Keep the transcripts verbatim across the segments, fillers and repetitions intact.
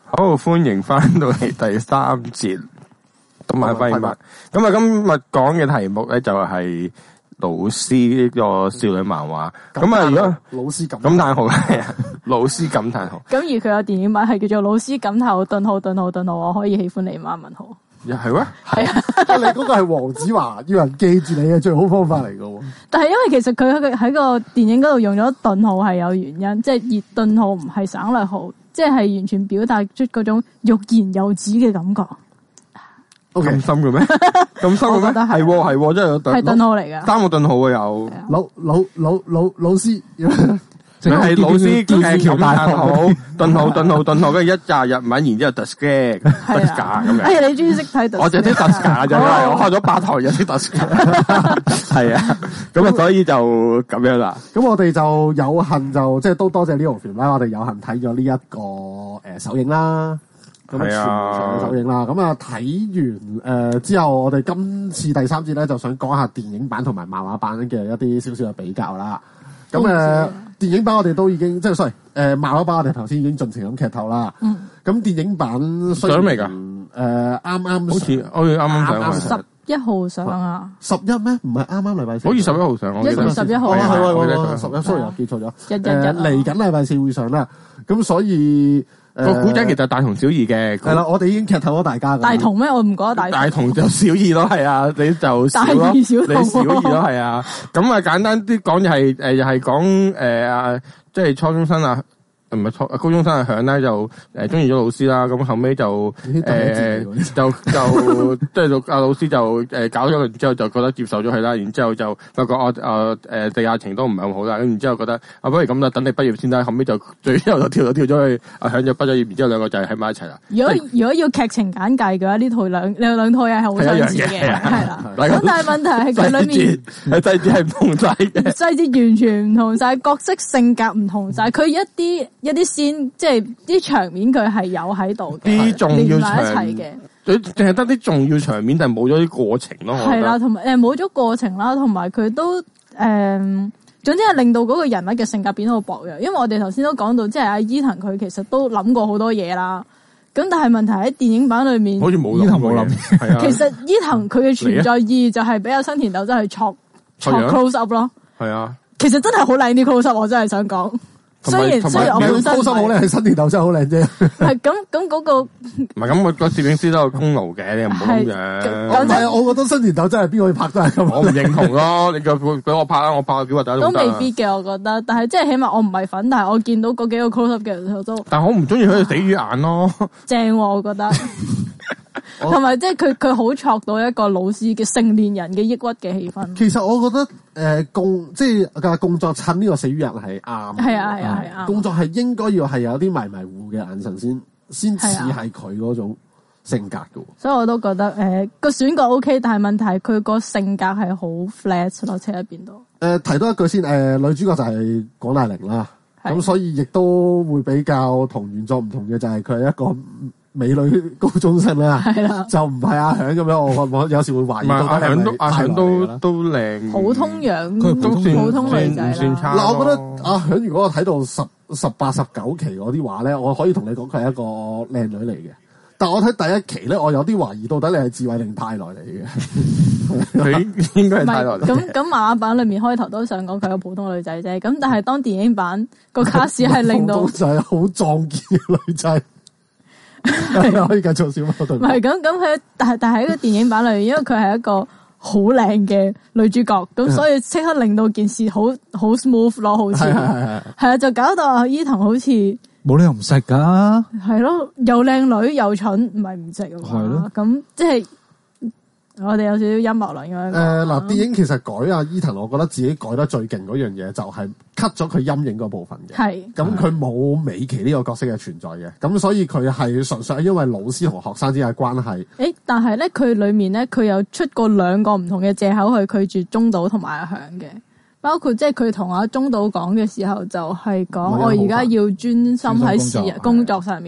好，歡迎翻到嚟第三節動漫廢物。咁啊，今日講嘅題目咧就係老師呢個少女漫畫。咁啊，如果老師感感嘆號係啊，老師感嘆號。 咁而佢有電影版係叫做老師感嘆號頓號頓號頓號，我可以喜歡你嗎？問號。 又係咩？ 係啊， 你嗰個係黃子華要人記住你嘅最好方法嚟㗎。 但係因為其實佢喺喺個電影嗰度用咗頓號係有原因，即係熱頓號唔係省略號。即係完全表達出嗰種欲言又止嘅感覺。 咁深嘅咩？咁深嘅咩？係喎係喎，真係有係頓號嚟㗎。 三個頓號啊有。 老老老老老師， 淨係老師誒感嘆號，頓號頓號頓號，跟住一紮日文，然之後 Dusca Dusca 咁樣。 哎呀，你終於識睇 Dusca。 我淨係識 Dusca 啫，我開咗八台又識 Dusca。係啊，咁啊，所以就咁樣啦。 咁我哋就有幸就即係都多謝 Leo Film 啦，我哋有幸睇咗呢一個誒首映啦。咁啊，全場首映啦。咁啊，睇完誒之後，我哋今次第三節咧就想講下電影版同埋漫畫版嘅一啲少少嘅比較啦。咁誒、呃，電影版我哋都已經即係 sorry，誒、呃、漫畫版我哋頭先已經盡情咁劇透啦。嗯。咁電影版上未㗎？誒啱啱好似好似啱啱上。 十一號上啊？ 十一咩？唔係啱啱禮拜四。 好似十一號上。 一月十一號。 係係係，十一 sorry 我記錯咗。 日日日嚟緊禮拜四會上啦。咁所以個古仔其實大同小異嘅。係啦，我哋已經劇透咗大家㗎。 大同咩？我唔覺得大同。 大同就小異咯，係啊，你就少咯， 大異小同。 你小異咯，係啊。咁啊，簡單啲講就係誒，又係講誒啊，即係初中生啊。唔係初高中生阿響咧就誒中意咗老師啦，咁後尾就誒、呃、就就即係阿老師就誒搞咗佢，然之後就覺得接受咗佢啦，然之後就發覺我誒誒地下情都唔係咁好啦，咁然之後覺得啊不如咁啦，等你畢業先啦，後尾就最後就跳咗跳咗去阿響就畢咗業，然之後兩個就喺埋一齊啦。如果如果要劇情簡介嘅話，呢套兩兩兩套嘢係好相似嘅，係啦。咁但係問題係佢裏面細節係唔同晒嘅， 細節完全唔同晒，角色性格唔同晒，佢一啲。一啲先即係啲場面佢係有喺度嘅， 啲重要場連埋一齊嘅， 佢淨係得啲重要場面，但係冇咗啲過程咯。 係啦，同埋誒冇咗過程啦，同埋佢都誒、呃，總之係令到嗰個人物嘅性格變得好薄弱。因為我哋頭先都講到，即係阿伊藤佢其實都諗過好多嘢啦。咁但係問題喺電影版裏面， 好似冇伊藤冇諗。係啊， 其實伊藤佢嘅存在意義就係俾阿新田斗真去戳戳 close up 咯。係啊， 其實真係好靚啲 close up，我真係想講。雖然雖然我本身高深好靚，係新田斗真係好靚啫。 係咁咁嗰個唔係咁，個攝影師都有功勞嘅，你又唔好咁樣。 唔係，我覺得新田斗真係邊個去拍都係咁。 我唔認同咯，你叫俾我拍啦，我拍個表核仔都未必嘅，我覺得。但係即係起碼我唔係粉，但係我見到嗰幾個 close up 嘅人我都。 但係我唔中意佢哋死魚眼咯。 正，我覺得。同埋即係佢佢好戳到一個老師嘅成年人嘅抑鬱嘅氣氛。 其實我覺得誒、呃、工即係工作襯呢個死魚人係啱。 係啊係啊係啊。 工作係應該要係有啲迷迷糊嘅眼神先先似係佢嗰種性格嘅。 所以我都覺得誒個、呃、選角 O K， 但係問題係佢個性格係好 flat 咯，車入邊度。誒提多一句先，誒、呃、女主角就係廣瀨鈴啦，咁所以亦都會比較同原作唔同嘅就係佢係一個。美女高中生啦，係啦，就唔係阿響咁樣，我我有時會懷疑。 阿響都阿響都都靚， 普通樣， 佢都算普通女仔啦。 嗱，我覺得阿響如果我睇到十十八十九期嗰啲話咧，我可以同你講佢係一個靚女嚟嘅。但我睇第一期咧，我有啲懷疑到底你係智慧定泰來嚟嘅。 佢應該係泰來。 咁咁漫畫版裏面開頭都想講佢係個普通女仔啫，咁但係當電影版個卡士係令到就係好壯健嘅女仔。係可以繼續小貓對。唔係咁咁佢，但係但係喺個電影版裏面，因為佢係一個好靚嘅女主角，咁所以即刻令到件事好好 smooth 咯，好似係係係啊，就搞到阿伊藤好似冇理由唔識噶。 係咯，又靚女又蠢，唔係唔識啊嘛。係咯，咁即係我哋有少少陰謀論咁樣。誒、 呃，嗱，電影其實改阿伊藤，我覺得自己改得最勁嗰樣嘢就係 cut 咗佢陰影嗰部分嘅。係，咁佢冇美琪呢個角色嘅存在嘅，咁所以佢係純粹係因為老師同學生之間嘅關係。 誒，但係咧，佢裏面咧，佢有出過兩個唔同嘅借口去拒絕中島同埋阿響嘅，包括即係佢同阿中島講嘅時候，就係講我而家要專心喺事業工作上面。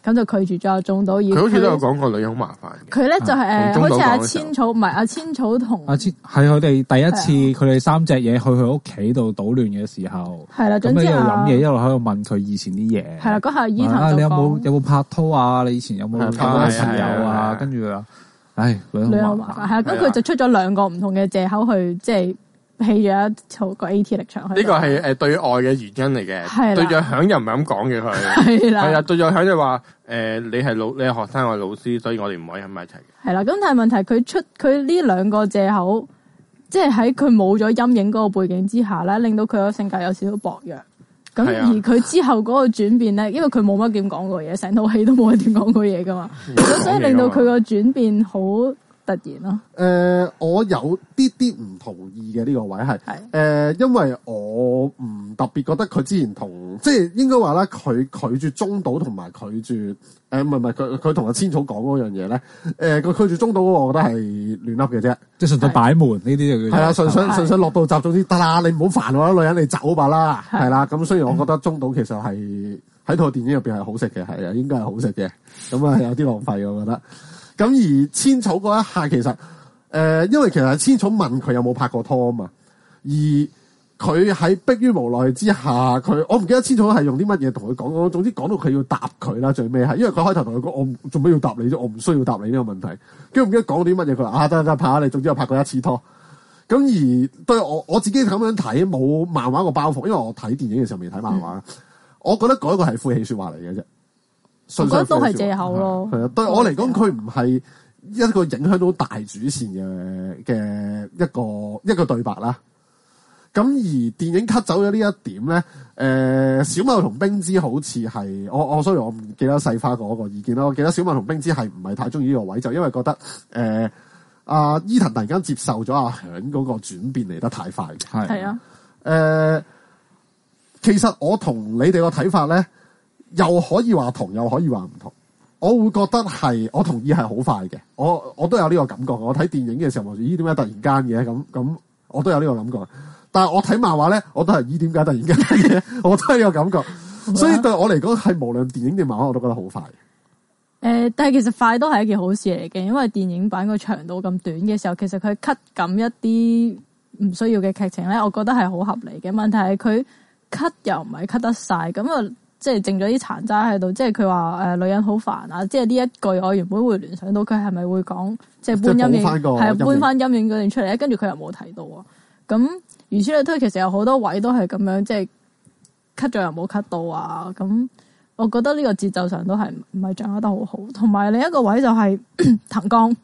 咁就拒絕咗阿中島。 佢好似都有講過女人好麻煩嘅。 佢咧就係誒，好似阿千草唔係阿千草同阿千係佢哋第一次佢哋三隻嘢去佢屋企度搗亂嘅時候， 係啦， 咁一路飲嘢一路喺度問佢以前啲嘢。 係啦，嗰下伊藤就你有冇有冇拍拖啊？你以前有冇交過朋友啊？跟住啊，唉，女人好麻煩。 係啊，咁佢就出咗兩個唔同嘅借口去即係。棄咗一套個 A T 力場去， 呢個係誒對外嘅原因嚟嘅，對著響又唔係咁講嘅佢， 係啦， 係啊，對著響就話誒你係老你係學生，我係老師，所以我哋唔可以喺埋一齊嘅。 係啦，咁但係問題佢出佢呢兩個藉口，即係喺佢冇咗陰影嗰個背景之下咧，令到佢個性格有少少薄弱。咁而佢之後嗰個轉變咧，因為佢冇乜點講過嘢，成套戲都冇乜點講過嘢噶嘛，咁所以令到佢個轉變好突然咯。 誒、呃，我有啲啲唔同意嘅呢、這個位係，誒、呃，因為我唔特別覺得佢之前同，即係應該話咧，佢拒絕中島同埋拒絕，誒唔係唔係佢佢同阿千草講嗰樣嘢咧，誒、呃，佢拒絕中島嗰個，我覺得係亂噏嘅啫， 即係純粹擺門呢啲就係啦，純粹純粹落到閘，總之得啦，你唔好煩我啦，女人你走吧啦，係啦，咁雖然我覺得中島其實係喺套電影入邊係好食嘅，係啊，應該係好食嘅，咁啊有啲浪費我覺得。咁而千草嗰一下其實，誒、呃，因為其實千草問佢有冇拍過拖啊嘛，而佢喺迫於無奈之下，佢我唔記得千草係用啲乜嘢同佢講，總之講到佢要答佢啦，最尾係，因為佢開頭同佢講，我做咩要答你啫？我唔需要答你呢個問題。跟住唔記得講啲乜嘢，佢話啊得得拍下你，總之我拍過一次拖。咁而對我我自己咁樣睇，冇漫畫個包袱，因為我睇電影嘅時候未睇漫畫，嗯、我覺得嗰一個係晦氣說話嚟嘅啫。 我覺得都係借口咯。 係啊，對我嚟講，佢唔係一個影響到大主線嘅嘅一個一個對白啦。咁而電影 cut 走咗呢一點咧，誒、呃，小茂同冰之好似係我我雖然我唔記得細花嗰個意見啦，我記得小茂同冰之係唔係太中意呢個位，就因為覺得誒阿伊藤突然間接受咗阿響嗰個轉變嚟得太快嘅。 係係啊，誒、 呃，其實我同你哋個睇法咧。又可以話同，又可以話唔同。我會覺得係，我同意係好快嘅。我我都有呢個感覺。我睇電影嘅時候，我咦點解突然間嘅咁咁？我都有呢個感覺。但係我睇漫畫咧，我都係咦點解突然間嘅？我都係呢個感覺。所以對我嚟講，係無論電影定漫畫，我都覺得好快。誒、 呃，但係其實快都係一件好事嚟嘅，因為電影版個長度咁短嘅時候，其實佢 cut 緊一啲唔需要嘅劇情咧，我覺得係好合理嘅。問題係佢 cut 又唔係 cut 得晒，咁啊。即係剩咗啲殘渣喺度，即係佢話誒女人好煩啊！即係呢一句，我原本會聯想到佢係咪會講，即係搬陰影，係搬翻陰影嗰段出嚟咧。跟住佢又冇睇到啊！咁如此類推，其實有好多位都係咁樣，即係 cut 咗又冇 cut 到啊！咁我覺得呢個節奏上都係唔係掌握得好好。同埋另一個位就係、是、藤岡。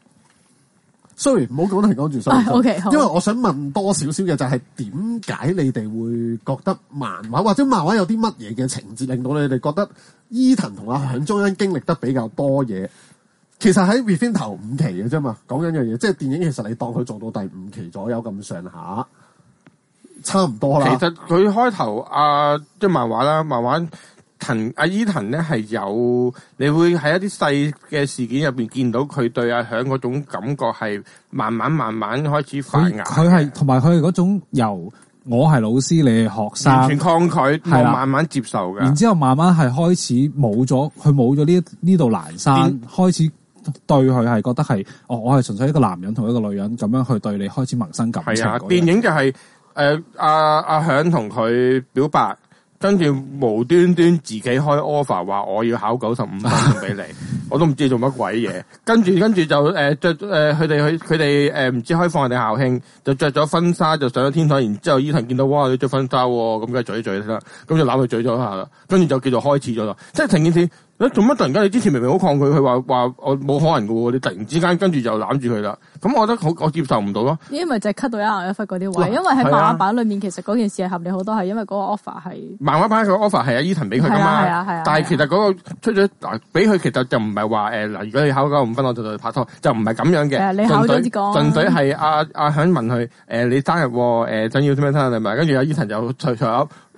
sorry， 唔好講藤岡住先。 O K， 因為我想問多少少嘅就係點解你哋會覺得漫畫或者漫畫有啲乜嘢嘅情節令到你哋覺得伊藤同阿響中間經歷得比較多嘢？其實喺 Within 頭五期嘅啫嘛，講緊樣嘢，即係電影其實你當佢做到第五期左右咁上下，差唔多啦。 其實佢開頭啊，即係漫畫啦，漫畫。藤阿伊藤咧係有，你會喺一啲細嘅事件入邊見到佢對阿響嗰種感覺係慢慢慢慢開始發芽。 佢係同埋佢係嗰種由我係老師，你係學生， 完全抗拒，係慢慢接受嘅。 然之後慢慢係開始冇咗，佢冇咗呢呢度欄山，開始對佢係覺得係，哦，我係純粹一個男人同一個女人咁樣去對你開始萌生感情。係啊， 電影就係誒阿阿響同佢表白。跟住無端端自己開 offer 話我要考九十五分俾你，我都唔知做乜鬼嘢。跟住跟住就誒着誒佢哋佢佢哋誒唔知開放定校慶，就着咗婚紗就上咗天台。然之後伊藤見到哇你着婚紗喎，咁梗係嘴嘴啦，咁就攬佢嘴咗一下啦。跟住就叫做開始咗啦。即係成件事，做乜突然間你之前明明好抗拒佢話話我冇可能㗎喎，你突然之間跟住就攬住佢啦。咁我覺得好我接受唔到咯。呢啲咪就係 cut 到一硬一忽嗰啲位，因為喺漫畫版裏面其實嗰件事係合理好多，係因為嗰個 offer 係漫畫版個 offer 係阿伊藤俾佢噶嘛， 係啊係啊， 但係其實嗰個出咗嗱俾佢，其實就唔係話誒嗱，如果你考九十五分我就同你拍拖，就唔係咁樣嘅。 你考咗先講， 純粹係阿阿響問佢誒你生日誒想要啲咩生日禮物，跟住阿伊藤就隨隨口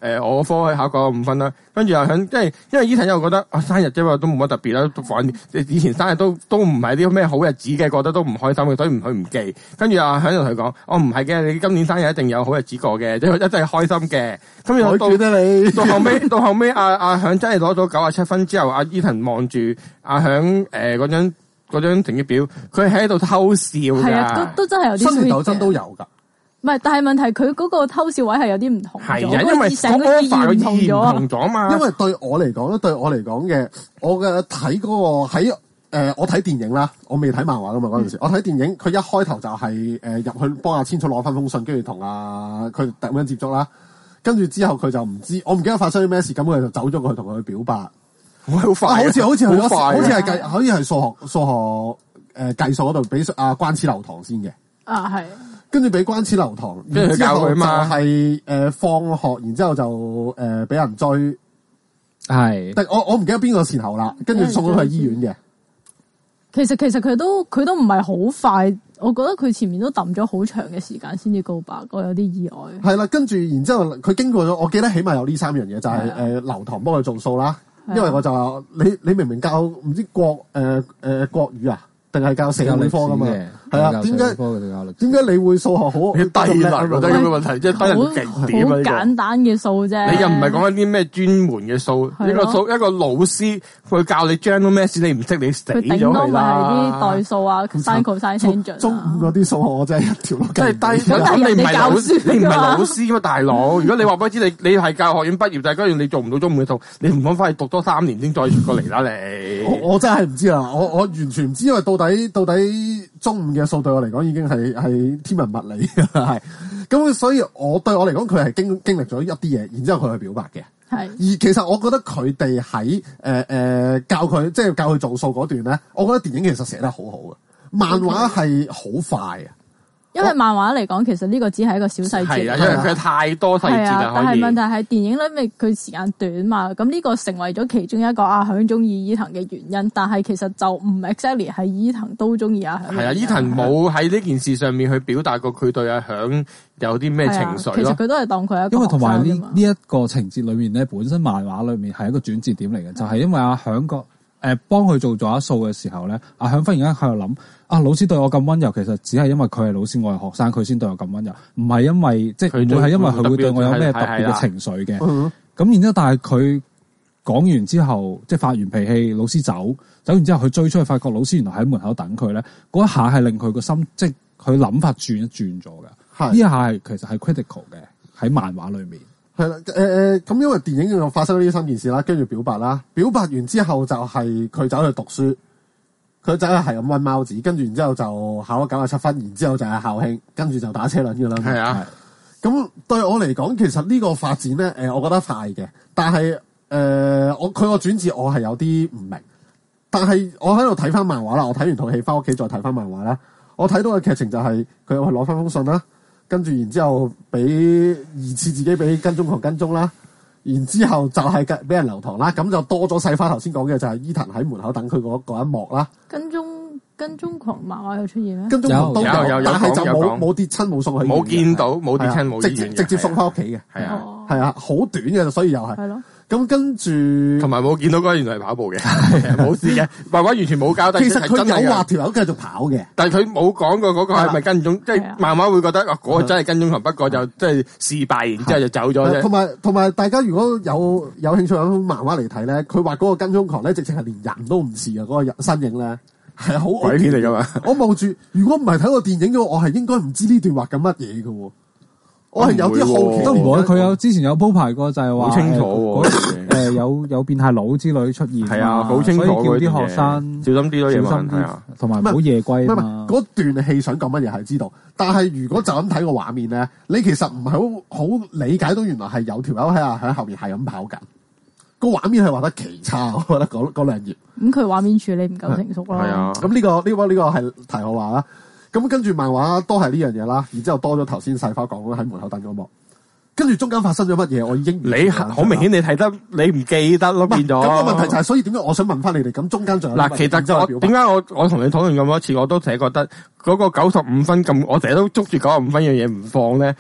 誒我科可以考九十五分啦，跟住又響即係因為伊藤又覺得啊生日啫嘛，都冇乜特別啦，都反以前生日都都唔係啲咩好日子嘅，覺得都唔開心嘅，所以唔去唔記。跟住啊響度同佢講，我唔係嘅，你今年生日一定有好日子過嘅，即係一定係開心嘅。咁又到你到後尾到後尾阿阿響真係攞咗九十七分之後，阿伊藤望住阿響誒嗰張嗰張成績表，佢喺度偷笑㗎。 係啊，都都真係有啲新年鬥爭都有㗎。 唔係，但係問題佢嗰個偷笑位係有啲唔同咗， 係啊，因為成個意義唔同咗。 唔同咗嘛。 因為對我嚟講咧，對我嚟講嘅，我嘅睇嗰個喺誒、呃，我睇電影啦，我未睇漫畫噶嘛嗰陣時，我睇電影，佢一開頭就係誒入去幫阿千草攞翻封信，跟住同阿佢咁樣接觸啦，跟住之後佢就唔知，我唔記得發生啲咩事，咁佢就走咗過去同佢表白。 好快、啊， 好似好似去咗， 好好似係計，好似係數學數學誒計數嗰度俾阿關此流堂先嘅。 啊，係。 跟住俾關此流堂， 跟住教佢嘛， 係誒、呃、放學，然之後就誒俾、呃、人追， 係。 但我我唔記得邊個前後啦，跟住送咗去醫院嘅。 其實其實佢都佢都唔係好快，我覺得佢前面都揼咗好長嘅時間先至告白，我有啲意外。 係啦，跟住然之後佢經過咗，我記得起碼有呢三樣嘢，就係、是、誒、呃、流堂幫佢做數啦，因為我就話你你明明教唔知國誒誒、呃呃、國語啊？定係教社會科噶嘛？係啊，點解點解你會數學好？ 低能啊！得咁嘅問題，即係低能極點啊！ 好簡單嘅數啫。 你又唔係講緊啲咩專門嘅數？一個數一個老師去教你 general math，你唔識你死咗佢啦。佢頂多咪係啲代數啊 ，sin、cos、tangent。中五嗰啲數學我真係一條路真係低。咁你唔係老師，你唔係老師噶嘛，大佬。如果你話俾我知你你係教學院畢業，但係跟住你做唔到中五嘅數，你唔好翻去讀多三年先再過嚟啦，你。 我我真係唔知啊！我我完全唔知，因為到底到底中午嘅數對我嚟講已經係係天文物理嘅係，咁所以我對我嚟講佢係經經歷咗一啲嘢，然之後佢去表白嘅。係，而其實我覺得佢哋喺誒誒教佢即係教佢做數嗰段咧，我覺得電影其實寫得好好嘅，漫畫係好快啊。因為漫畫嚟講，其實呢個只係一個小細節。 係啊，因為佢太多細節啦。 但係問題係電影咧，因為佢時間短嘛，咁呢個成為咗其中一個阿響中意伊藤嘅原因。但係其實就唔 exactly 係伊藤都中意阿響。 係啊，伊藤冇喺呢件事上面去表達過佢對阿響有啲咩情緒咯。 其實佢都係當佢一個。 因為同埋呢呢一個情節裏面咧，本身漫畫裏面係一個轉折點嚟嘅，就係、是、因為阿響個。誒幫佢做咗一數嘅時候咧，阿響忽然間喺度諗，啊老師對我咁溫柔，其實只係因為佢係老師，我係學生，佢先對我咁溫柔，唔係因為即係唔會係因為佢會對我有咩特別嘅情緒嘅。咁然之後，但係佢講完之後，即係發完脾氣，老師走，走完之後佢追出去，發覺老師原來喺門口等佢咧，嗰一下係令佢個心，即係佢諗法轉一轉咗嘅。呢一下係其實係 critical 嘅喺漫畫裏面。 係啦，誒、呃、誒，咁因為電影又發生咗呢三件事啦，跟住表白啦，表白完之後就係佢走去讀書，佢走去係咁溫貓子，跟住然之後就考咗九十七分，然之後就係校慶，跟住就打車輪噶啦。係啊，咁對我嚟講，其實呢個發展咧，誒、呃，我覺得快嘅，但係誒、呃，我佢個轉折我係有啲唔明，但係我喺度睇翻漫畫啦，我睇完套戲翻屋企再睇翻漫畫啦，我睇到嘅劇情就係佢去攞翻封信啦。跟住，然之後俾疑似自己俾跟蹤狂跟蹤啦，然之後就係俾人留堂啦，咁就多咗細花頭先講嘅就係伊藤喺門口等佢嗰嗰一幕啦。跟蹤跟蹤狂漫畫有出現咩？跟蹤狂都有，有有有但係就冇冇跌親冇送去醫院，冇見到冇跌親冇直接直接送翻屋企嘅，係啊係啊，好短嘅，所以又係。係咯。咁跟住，同埋冇見到嗰個原來係跑步嘅，冇事嘅，漫畫完全冇交代。其實佢有話條友繼續跑嘅，但係佢冇講過嗰個係咪跟蹤，即係漫畫會覺得啊，嗰個真係跟蹤狂，不過就即係事敗，然之後就走咗啫。同埋同埋，大家如果有有興趣有漫畫嚟睇咧，佢話嗰個跟蹤狂咧，直情係連人都唔似啊！嗰個身影咧係好鬼片嚟噶嘛。我望住，如果唔係睇個電影嘅，我係應該唔知呢段畫緊乜嘢嘅。我係有啲好奇，都唔會。佢有之前有鋪排過，就係話好清楚，誒有有變態佬之類出現，係啊，好清楚。所以叫啲學生小心啲咯，小心啲，同埋唔好夜歸啊嘛。嗰段戲想講乜嘢係知道，但係如果就咁睇個畫面咧，你其實唔係好好理解到原來係有條友喺啊喺後面係咁跑緊。個畫面係畫得奇差，我覺得嗰嗰兩頁。咁佢畫面處理唔夠成熟咯。係啊，咁呢個呢個呢個係題外話啦。咁跟住漫畫都係呢樣嘢啦，然之後多咗頭先細花講喺門口等咗幕，跟住中間發生咗乜嘢，我已經你好明顯你睇得你唔記得咯，變咗。咁個問題就係，所以點解我想問翻你哋，咁中間仲有嗱，其實我點解我我同你討論咁多次，我都成日覺得嗰個九十五分咁，我成日都捉住九十五分樣嘢唔放咧，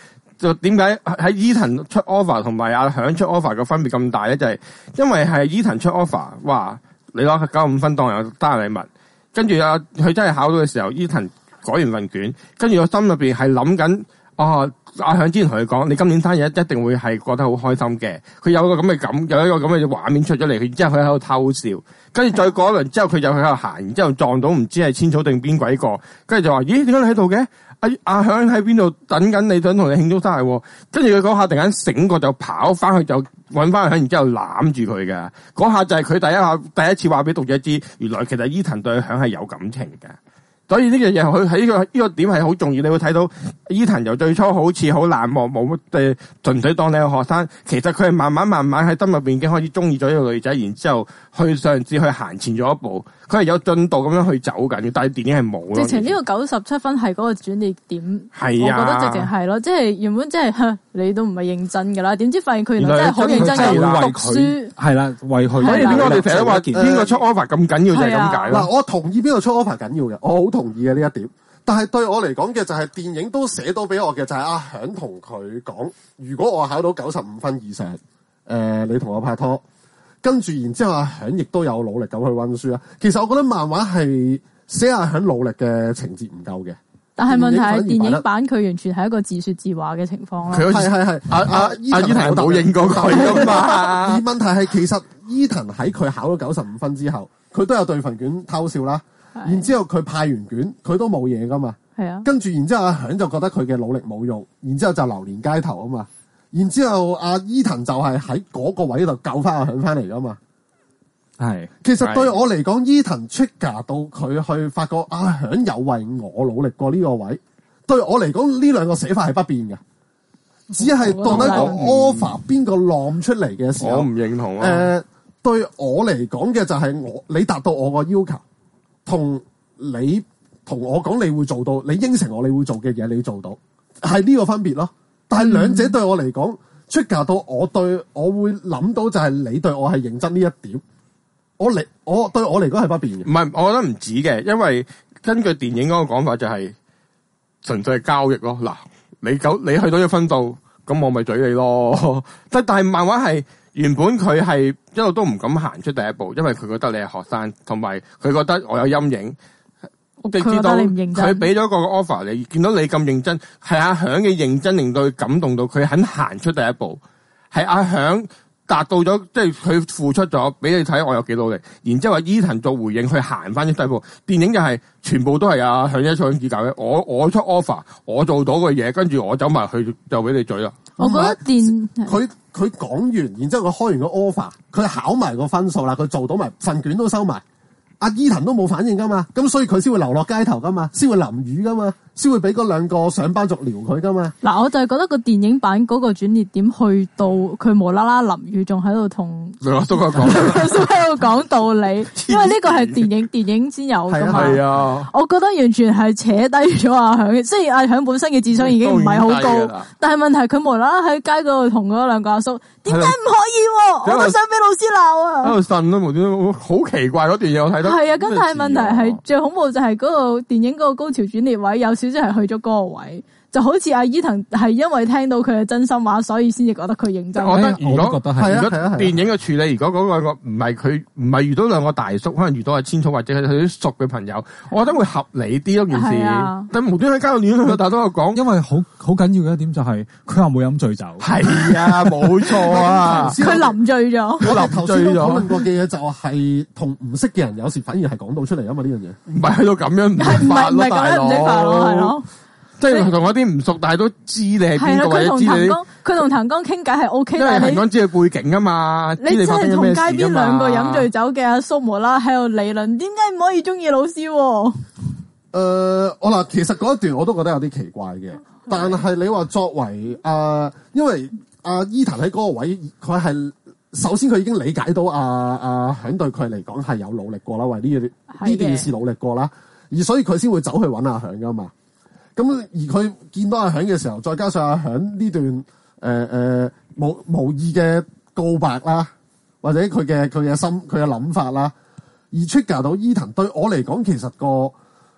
就點解喺伊藤出 offer 同埋阿響出 offer 嘅分別咁大咧？就係、是、因為係伊藤出 offer，哇！你攞九十五分當有單禮物，跟住啊，佢真係考到嘅時候，伊藤改完份卷，跟住我心入邊係諗緊，哦，阿響之前同佢講，你今年生日一定會係覺得好開心嘅。佢有個咁嘅感，有一個咁嘅畫面出咗嚟，佢之後佢喺度偷笑，跟住再過一輪之後，佢就喺度行，然之後撞到唔知係千草定邊鬼個，跟住就話：咦，點解你喺度嘅？阿阿響喺邊度等緊你，想同你慶祝生日。跟住佢嗰下突然間醒過，就跑翻去就揾翻響，然之後攬住佢嘅。嗰下就係佢第一下第一次話俾讀者知，原來其實伊藤對響係有感情嘅。所以呢樣嘢佢喺呢個呢、呢個點係好重要。你會睇到伊藤由最初好似好冷漠冇乜嘅，純粹當你係學生，其實佢係慢慢慢慢喺心入邊已經開始中意咗呢個女仔，然之後去嘗試去行前咗一步。佢係有進度咁樣去走緊，但係電影係冇咯。 直情呢個九十七分係嗰個轉捩點， 係啊， 我覺得直情係咯，即係原本即係你都唔係認真㗎啦，點知發現佢原來真係好認真咁讀書， 係啦，為佢。 所以點解我哋成日都話邊個出 offer 咁緊要就係咁解咯。 嗱，我同意邊個出 offer 緊要嘅，我好同意嘅呢一點。但係對我嚟講嘅就係電影都寫到俾我嘅就係阿響同佢講，如果我考到九十五分以上，誒、呃，你同我拍拖。跟住，然之後阿響亦都有努力咁去温書啦。其實我覺得漫畫係寫阿響努力嘅情節唔夠嘅。 但係問題係電影版佢完全係一個自說自話嘅情況啦。 係係係，阿阿阿伊藤冇應過佢㗎嘛。而問題係其實伊藤喺佢考咗九十五分之後，佢都有對份卷偷笑啦。然之後佢派完卷，佢都冇嘢噶嘛。係啊。跟住然之後阿響就覺得佢嘅努力冇用，然之後就流連街頭啊嘛。然之後，阿伊藤就係喺嗰個位度救翻阿響翻嚟噶嘛。係，其實對我嚟講，伊藤 trigger 到佢去發覺阿響有為我努力過呢個位，對我嚟講呢兩個寫法係不變嘅，只係到底個 offer 邊個浪出嚟嘅時候， 我唔認同啊。 誒、呃，對我嚟講嘅就係我你達到我個要求，同你同我講你會做到，你應承我你會做嘅嘢，你做到，係呢個分別咯。但係兩者對我嚟講，trigger到我對我會諗到就係你對我係認真呢一點，我嚟我對我嚟講係不變嘅。唔係，我覺得唔止嘅，因為根據電影嗰個講法就係純粹係交易咯。嗱，你九你去到一分度，咁我咪嘴你咯。但但係漫畫係原本佢係一路都唔敢行出第一步，因為佢覺得你係學生，同埋佢覺得我有陰影。我哋知道佢俾咗個 offer 你，見到你咁認真，係阿響嘅認真令到佢感動到佢肯行出第一步，係阿響達到咗，即係佢付出咗俾你睇我有幾努力，然之後話伊藤做回應去行翻啲第一步。電影就係、是、全部都係阿響一槍指教嘅，我我出 offer， 我做到嘅嘢，跟住我走埋去就俾你嘴啦。 我覺得電佢佢講完，然之後佢開完個 offer， 佢考埋個分數啦，佢做到埋份卷都收埋。阿伊藤都冇反應噶嘛，咁所以佢先會流落街頭噶嘛，先會淋雨噶嘛，先會俾嗰兩個上班族撩佢噶嘛。 嗱，我就係覺得個電影版嗰個轉捩點去到佢無啦啦淋雨，仲喺度同兩個叔講， 叔喺度講道理，因為呢個係電影電影先有噶嘛。係啊，我覺得完全係扯低咗阿響，雖然阿響本身嘅智商已經唔係好高，但係問題佢無啦啦喺街嗰度同嗰兩個阿叔，點解唔可以？我都想俾老師鬧啊！ 喺度呻都無端端，好奇怪嗰段嘢我睇到。係啊， 咁但係問題係最恐怖就係嗰個電影嗰個高潮轉捩位有少少係去咗嗰個位，就好似阿伊藤係因為聽到佢嘅真心話，所以先至覺得佢認真。 我覺得如果覺得係， 如果電影嘅處理，如果嗰兩個唔係佢唔係遇到兩個大叔，可能遇到阿千草或者係佢啲熟嘅朋友，我覺得會合理啲咯件事。啊、但無端喺街度亂咁大多個講， 因為好好緊要嘅一點就係佢話冇飲醉酒。 係啊，冇錯啊， 佢淋醉咗。 我淋醉咗。討論過嘅嘢就係同唔識嘅人有時反而係講到出嚟啊嘛，呢樣嘢。 唔係去到咁樣唔識法咯，大佬。唔識法咯，係咯。即係同嗰啲唔熟，但係都知你係邊個，或者知你。 佢同藤江傾偈係 O K， 因為藤江知佢背景啊嘛。 你真係同街邊兩個飲醉酒嘅阿叔無啦喺度理論，點解唔可以中意老師？誒、 呃，我嗱，其實嗰一段我都覺得有啲奇怪嘅。但係你話作為啊、呃，因為阿伊藤喺嗰個位，佢係首先佢已經理解到阿阿響對佢嚟講係有努力過啦，為呢樣呢件事努力過啦，而所以佢先會走去揾阿響噶嘛。咁而佢見到阿響嘅時候，再加上阿響呢段誒誒、呃呃、無無意嘅告白啦，或者佢嘅佢嘅心佢嘅諗法啦，而 trigger 到伊藤對我嚟講，其實個誒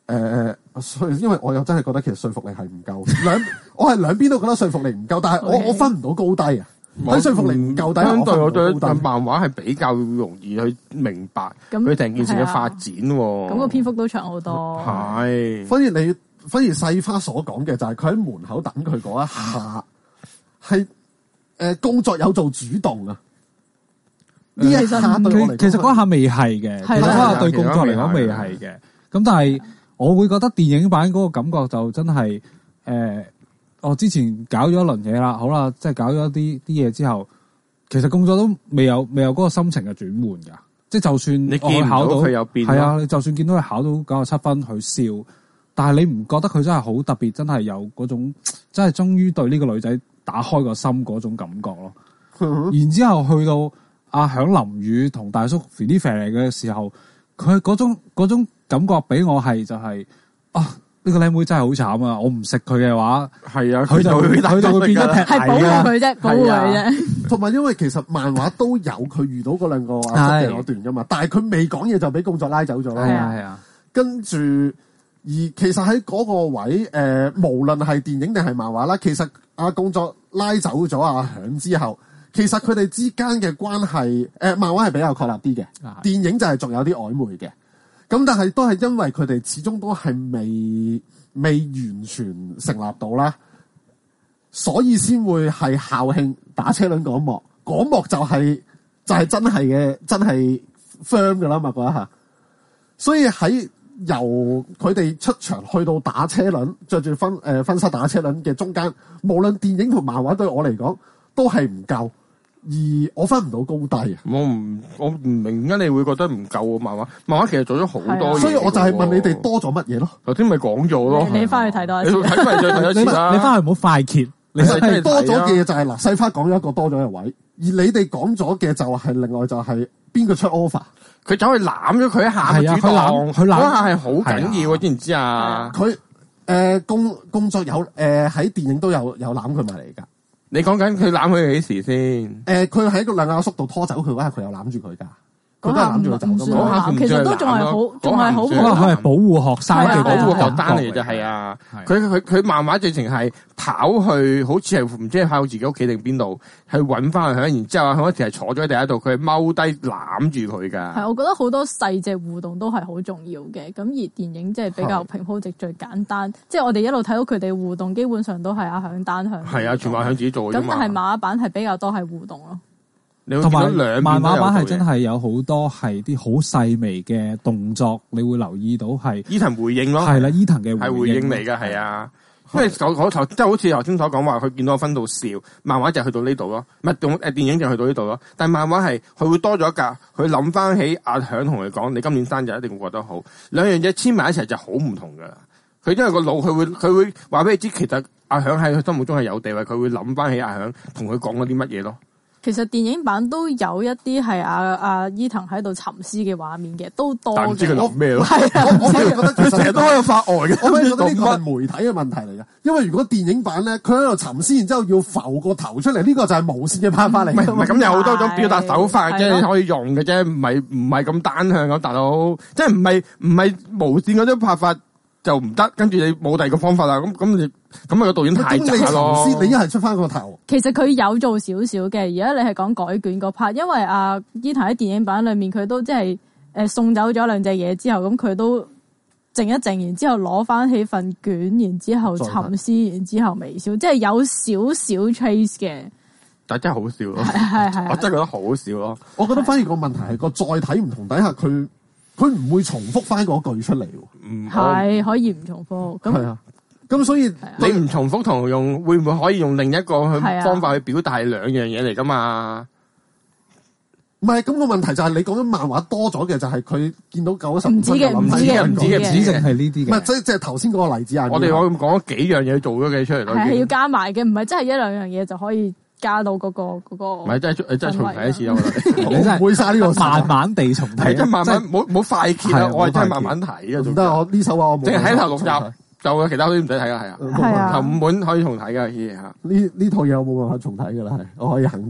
誒，所以因為我又真係覺得其實說服力係唔夠，兩我係兩邊都覺得說服力唔夠，但係我 Okay. 我分唔到高低啊。喺說服力唔夠底， 相對我對分唔到高低漫畫係比較容易去明白咁佢成件事嘅發展喎。 咁個篇幅都長好多。 係， 反而你反而細花所講嘅就係佢喺門口等佢嗰一下，係誒工作有做主動啊。呢一下對我嚟講， 其實嗰下未係嘅，其實嗰下對工作嚟講未係嘅。咁但係我會覺得電影版嗰個感覺就真係誒。呃我之前搞咗一輪嘢啦，好啦，即係搞咗啲啲嘢之後，其實工作都未有未有嗰個心情嘅轉換㗎。即係就算你見唔到佢有變， 係啊，你就算見到佢考到九十七分去笑，但係你唔覺得佢真係好特別，真係有嗰種真係終於對呢個女仔打開個心嗰種感覺咯。 嗯、 然之後去到阿響林宇同大叔 Freddy 嚟嘅時候，佢嗰種嗰種感覺俾我係就係、是、啊。呢個靚妹真係好慘啊！我唔食佢嘅話， 係啊， 佢就佢就會變咗踢係保護佢啫，保護佢啫。 同埋因為其實漫畫都有佢遇到嗰兩個阿叔嘅嗰段噶嘛，但係佢未講嘢就俾工作拉走咗啦。 係啊係啊， 跟住而其實喺嗰個位，誒、呃，無論係電影定係漫畫啦，其實阿工作拉走咗阿響之後，其實佢哋之間嘅關係，誒、呃，漫畫係比較確立啲嘅，電影就係仲有啲曖昧嘅。咁但係都係因為佢哋始終都係未未完全成立到啦，所以先會係校慶打車輪嗰幕，嗰幕就係、是、就係、是、真係嘅，真係 firm 噶啦嘛嗰一下。所以喺由佢哋出場去到打車輪，着住婚誒婚紗打車輪嘅中間，無論電影同漫畫對我嚟講都係唔夠。而我分唔到高低啊！ 我唔我唔明點解你會覺得唔夠漫畫？漫畫其實做咗好多嘢， 所以我就係問你哋多咗乜嘢咯？ 頭先咪講咗咯， 你翻去睇多一次， 你睇埋再睇一次啦。 你翻去唔好快揭， 你係多咗嘅嘢就係嗱，細花講咗一個多咗嘅位，而你哋講咗嘅就係另外就係邊個出 offer？ 佢走去攬咗佢一下， 係啊，佢攬佢攬嗰下係好緊要，知唔知啊？ 佢誒工工作有誒喺電影都有有攬佢埋嚟㗎。 你講緊佢攬佢幾時先？ 誒，佢喺個兩阿叔度拖走佢嗰下，佢有攬住佢㗎。佢都係攬住佢走㗎嘛。 其實都仲係好，仲係好。 可能佢係保護學生嘅保護學單嚟就係啊。佢佢佢漫畫直情係跑去，好似係唔知係跑到自己屋企定邊度，去揾翻佢。然之後佢嗰時係坐咗喺第一度，佢係踎低攬住佢㗎。 係，我覺得好多細隻互動都係好重要嘅。咁而電影即係比較平鋪直敍簡單，即係我哋一路睇到佢哋互動，基本上都係阿響單向。 係啊，全部阿響自己做嘅啫嘛。 咁但係漫畫版係比較多係互動咯。 同埋漫畫版係真係有好多係啲好細微嘅動作，你會留意到係伊藤回應咯， 係啦，伊藤嘅係回應嚟㗎，係啊。因為我我頭即係好似頭先所講話，佢見到我分到笑，漫畫就去到呢度咯，唔係誒電影就去到呢度咯。但係漫畫係佢會多咗一格，佢諗翻起阿響同佢講，你今年生日一定會覺得好，兩樣嘢黐埋一齊就好唔同㗎啦。佢因為個腦，佢會佢會話俾你知，其實阿響喺佢心目中係有地位，佢會諗翻起阿響同佢講嗰啲乜嘢咯。 其實電影版都有一啲係阿阿伊藤喺度沉思嘅畫面嘅，都多嘅。 但唔知佢諗咩咯？ 係啊，我反而覺得其實成日都喺度發呆嘅。 我反而覺得呢個係媒體嘅問題嚟嘅，因為如果電影版咧，佢喺度沉思，然之後要浮個頭出嚟，呢個就係無線嘅拍法嚟。 唔係唔係，咁有好多種表達手法嘅，你可以用嘅啫，唔係唔係咁單向咁，大佬，即係唔係唔係無線嗰種拍法就唔得，跟住你冇第二個方法啦，咁咁你咁啊個導演太渣咯。 你一係出翻個頭。 其實佢有做少少嘅，而家你係講改卷嗰 part，因為阿伊藤喺電影版裏面佢都即係誒送走咗兩隻嘢之後，咁佢都靜一靜，然之後攞翻起份卷，然之後沉思，然之後微笑，即係有少少 trace 嘅。 但係真係好笑咯， 係係我真係覺得好笑咯。 我覺得反而個問題係個載體唔同底下佢。佢唔會重複翻嗰句出嚟喎， 係可以唔重複。咁係啊，咁所以你唔重複同用，會唔會可以用另一個方法去表達兩樣嘢嚟㗎嘛？ 唔係，咁個問題就係你講緊漫畫多咗嘅就係佢見到九十唔止嘅，唔止嘅， 唔止嘅， 唔止淨係呢啲嘅。 唔係即係即係頭先嗰個例子啊！ 我哋我講咗幾樣嘢做咗嘅出嚟咯， 係要加埋嘅，唔係真係一兩樣嘢就可以。加到嗰個嗰個，唔係真係真係重睇一次咯，我覺得你真係唔會嘥呢個慢慢地重睇， 即係慢慢冇冇快揭啊！我係真係慢慢睇啊！ 唔得，我呢首話我冇， 淨係睇頭六集就其他都唔使睇噶，係啊，頭五本可以重睇噶，依嚇。 呢呢套嘢我冇辦法重睇噶啦，係我可以肯定。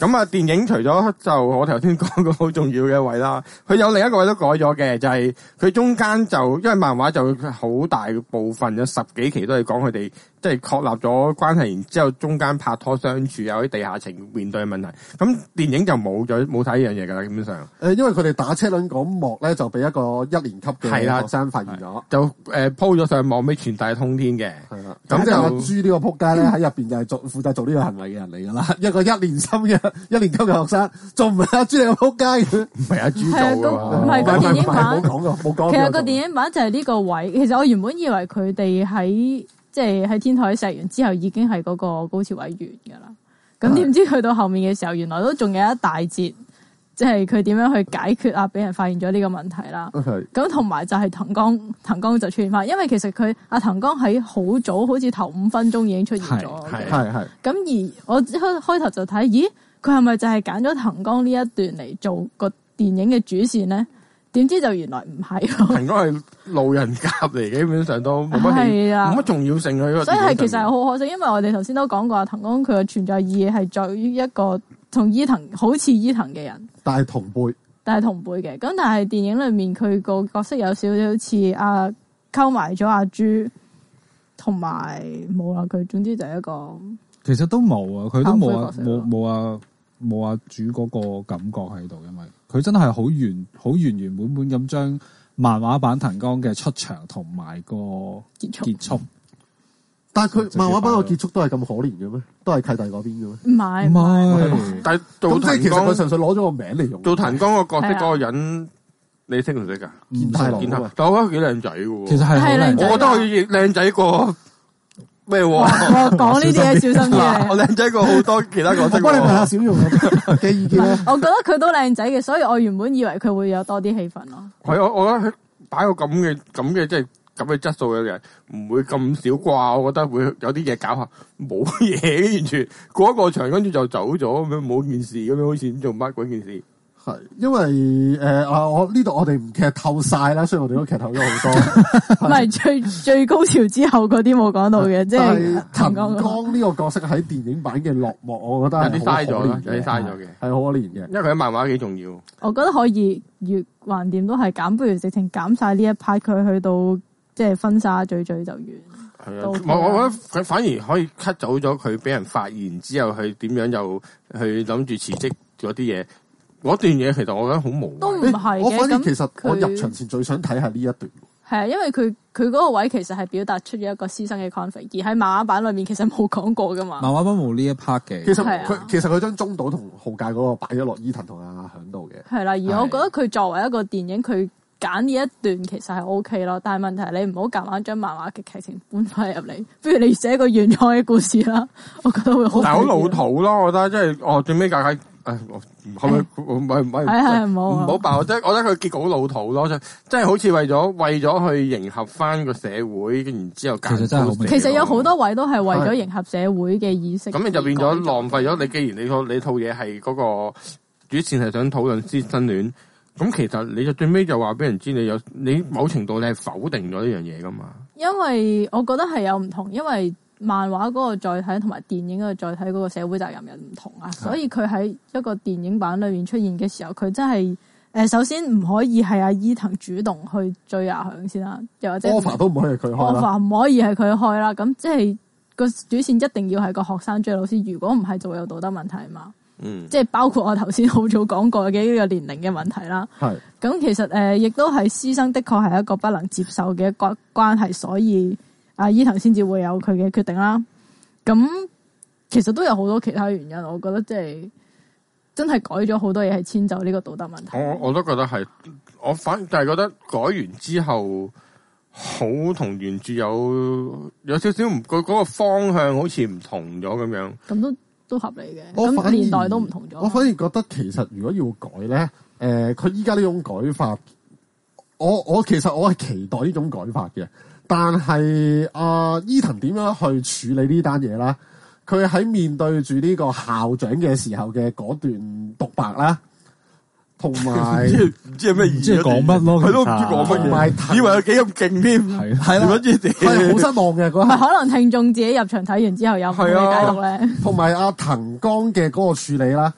咁啊，電影除咗就我頭先講過好重要嘅位啦，佢有另一個位都改咗嘅，就係、是、佢中間就因為漫畫就好大部分有十幾期都係講佢哋即係確立咗關係，然之後中間拍拖相處有啲地下情面對嘅問題。咁電影就冇咗冇睇呢樣嘢㗎啦，基本上。 誒，因為佢哋打車輪嗰幕咧，就俾一個一年級嘅學生發現咗， 就誒鋪咗上網俾全大通天嘅。 係啦，咁即係阿朱呢個仆街咧喺入邊就係做負責做呢個行為嘅人嚟㗎啦，一個一年級嘅一年級嘅學生，仲唔係阿朱你個仆街？ 唔係阿朱做㗎嘛？ 唔係個電影版。 冇講過，冇講。 其實個電影版就係呢個位。其實我原本以為佢哋喺即係喺天台石完之後已經係嗰個高潮位完㗎啦。咁點知去到後面嘅時候，原來都仲有一大節。即係佢點樣去解決啊？俾人發現咗呢個問題啦。咁同埋就係藤岡，藤岡就出現翻，因為其實佢阿藤岡喺好早，好似頭五分鐘已經出現咗。 係係係。 咁而我開開頭就睇，咦？佢係咪就係揀咗藤岡呢一段嚟做個電影嘅主線咧？點知就原來唔係。 藤岡係路人甲嚟，基本上都冇乜冇乜重要性嘅。 所以係其實係好可惜，因為我哋頭先都講過，藤岡佢嘅存在意義係在於一個同伊藤好似伊藤嘅人。 但係同輩， 但係同輩嘅，咁但係電影裏面佢個角色有少少似阿溝埋咗阿朱，同埋冇啦，佢總之就係一個， 其實都冇啊，佢都冇啊，冇冇啊，冇啊主嗰個感覺喺度，因為佢真係好圓好圓圓滿滿咁將漫畫版藤岡嘅出場同埋個結束。結束但係佢漫畫版個結束都係咁可憐嘅咩？都係契弟嗰邊嘅咩？ 唔係唔係， 但係做即係其實佢純粹攞咗個名嚟用。 做藤岡個角色嗰個人，你識唔識㗎？ 健太郎， 但我覺得幾靚仔嘅喎。 其實係好靚， 我覺得佢靚仔過咩喎？ 我講呢啲嘢小心啲。 我靚仔過好多其他角色。 我幫你問下小容嘅意見咧。 我覺得佢都靚仔嘅，所以我原本以為佢會有多啲戲份咯。 係我我覺得佢擺個咁嘅咁嘅即係。咁嘅質素嘅人唔會咁少啩，我覺得會有啲嘢搞下，冇嘢完全過一個場，跟住就走咗咁樣，冇件事咁樣，好似做乜嗰件事。 係因為誒啊、呃，我呢度我哋唔劇透晒啦，所以我哋都劇透咗好多。唔係最最高潮之後嗰啲冇講到嘅，即係藤岡呢個角色喺電影版嘅落幕，我覺得有啲嘥咗啦，有啲嘥咗嘅， 係好可憐嘅。 因為佢喺漫畫幾重要。 我覺得可以越橫掂都係減，不如直情減晒呢一 part，佢去到。即係婚紗嘴嘴就完。係啊， 我我覺得佢反而可以 cut 走咗佢俾人發現之後，佢點樣又去諗住辭職嗰啲嘢。嗰段嘢其實我覺得好無謂。 都唔係嘅。 我反而其實我入場前最想睇下呢一段。 係啊，因為佢佢嗰個位其實係表達出咗一個師生嘅 conflict，而喺漫畫版裏面其實冇講過噶嘛。 漫畫版冇呢一 part 嘅。 其實佢其實佢將中島同浩介嗰個擺咗落伊藤同阿響度嘅。 係啦，而我覺得佢作為一個電影，佢揀呢一段其實係 O K 咯，但係問題係你唔好夾硬將漫畫嘅劇情搬翻入嚟，不如你寫一個原創嘅故事啦，我覺得會好。 但係好老土咯，我覺得即係哦，最尾架架誒，係咪唔係唔係？ 係係唔好唔好爆！即係我覺得佢結局好老土咯，即係好似為咗為咗去迎合翻個社會，然之後其實真係好。 其實有好多位都係為咗迎合社會嘅意識。 咁你就變咗浪費咗你。既然你套你套嘢係嗰個主線係想討論師生戀。咁其實你就最尾就話俾人知你有你某程度你係否定咗呢樣嘢噶嘛？ 因為我覺得係有唔同，因為漫畫嗰個載體同埋電影嗰個載體嗰個社會責任又唔同啊，所以佢喺一個電影版裏面出現嘅時候，佢真係誒首先唔可以係阿伊藤主動去追阿響先啦，又或者 offer 都唔可以係佢開啦 offer 唔可以係佢開啦，咁即係個主線一定要係個學生追老師，如果唔係就會有道德問題嘛。嗯，即係包括我頭先好早講過嘅呢個年齡嘅問題啦。係，咁其實誒，亦、呃、都係師生的確係一個不能接受嘅一個關係，所以阿伊藤先至會有佢嘅決定啦。咁其實都有好多其他原因，我覺得即係真係改咗好多嘢，係遷就呢個道德問題。 我我都覺得係，我反就係覺得改完之後，好同原著有有少少唔，佢嗰個方向好似唔同咗咁樣。咁都。 都合理嘅，咁年代都唔同咗。 我反而覺得其實如果要改咧，誒、呃，佢依家呢種改法，我我其實我係期待呢種改法嘅。但係阿、呃、伊藤點樣去處理呢單嘢啦？佢喺面對住呢個校長嘅時候嘅嗰段獨白啦，同埋唔知係咩意思， 即係講乜咯？ 佢都唔知講乜嘢，以為佢幾咁勁添，係係啦， 係好失望嘅嗰下。可能聽眾自己入場睇完之後有唔同嘅解讀咧。 同埋阿藤岡嘅嗰個處理啦，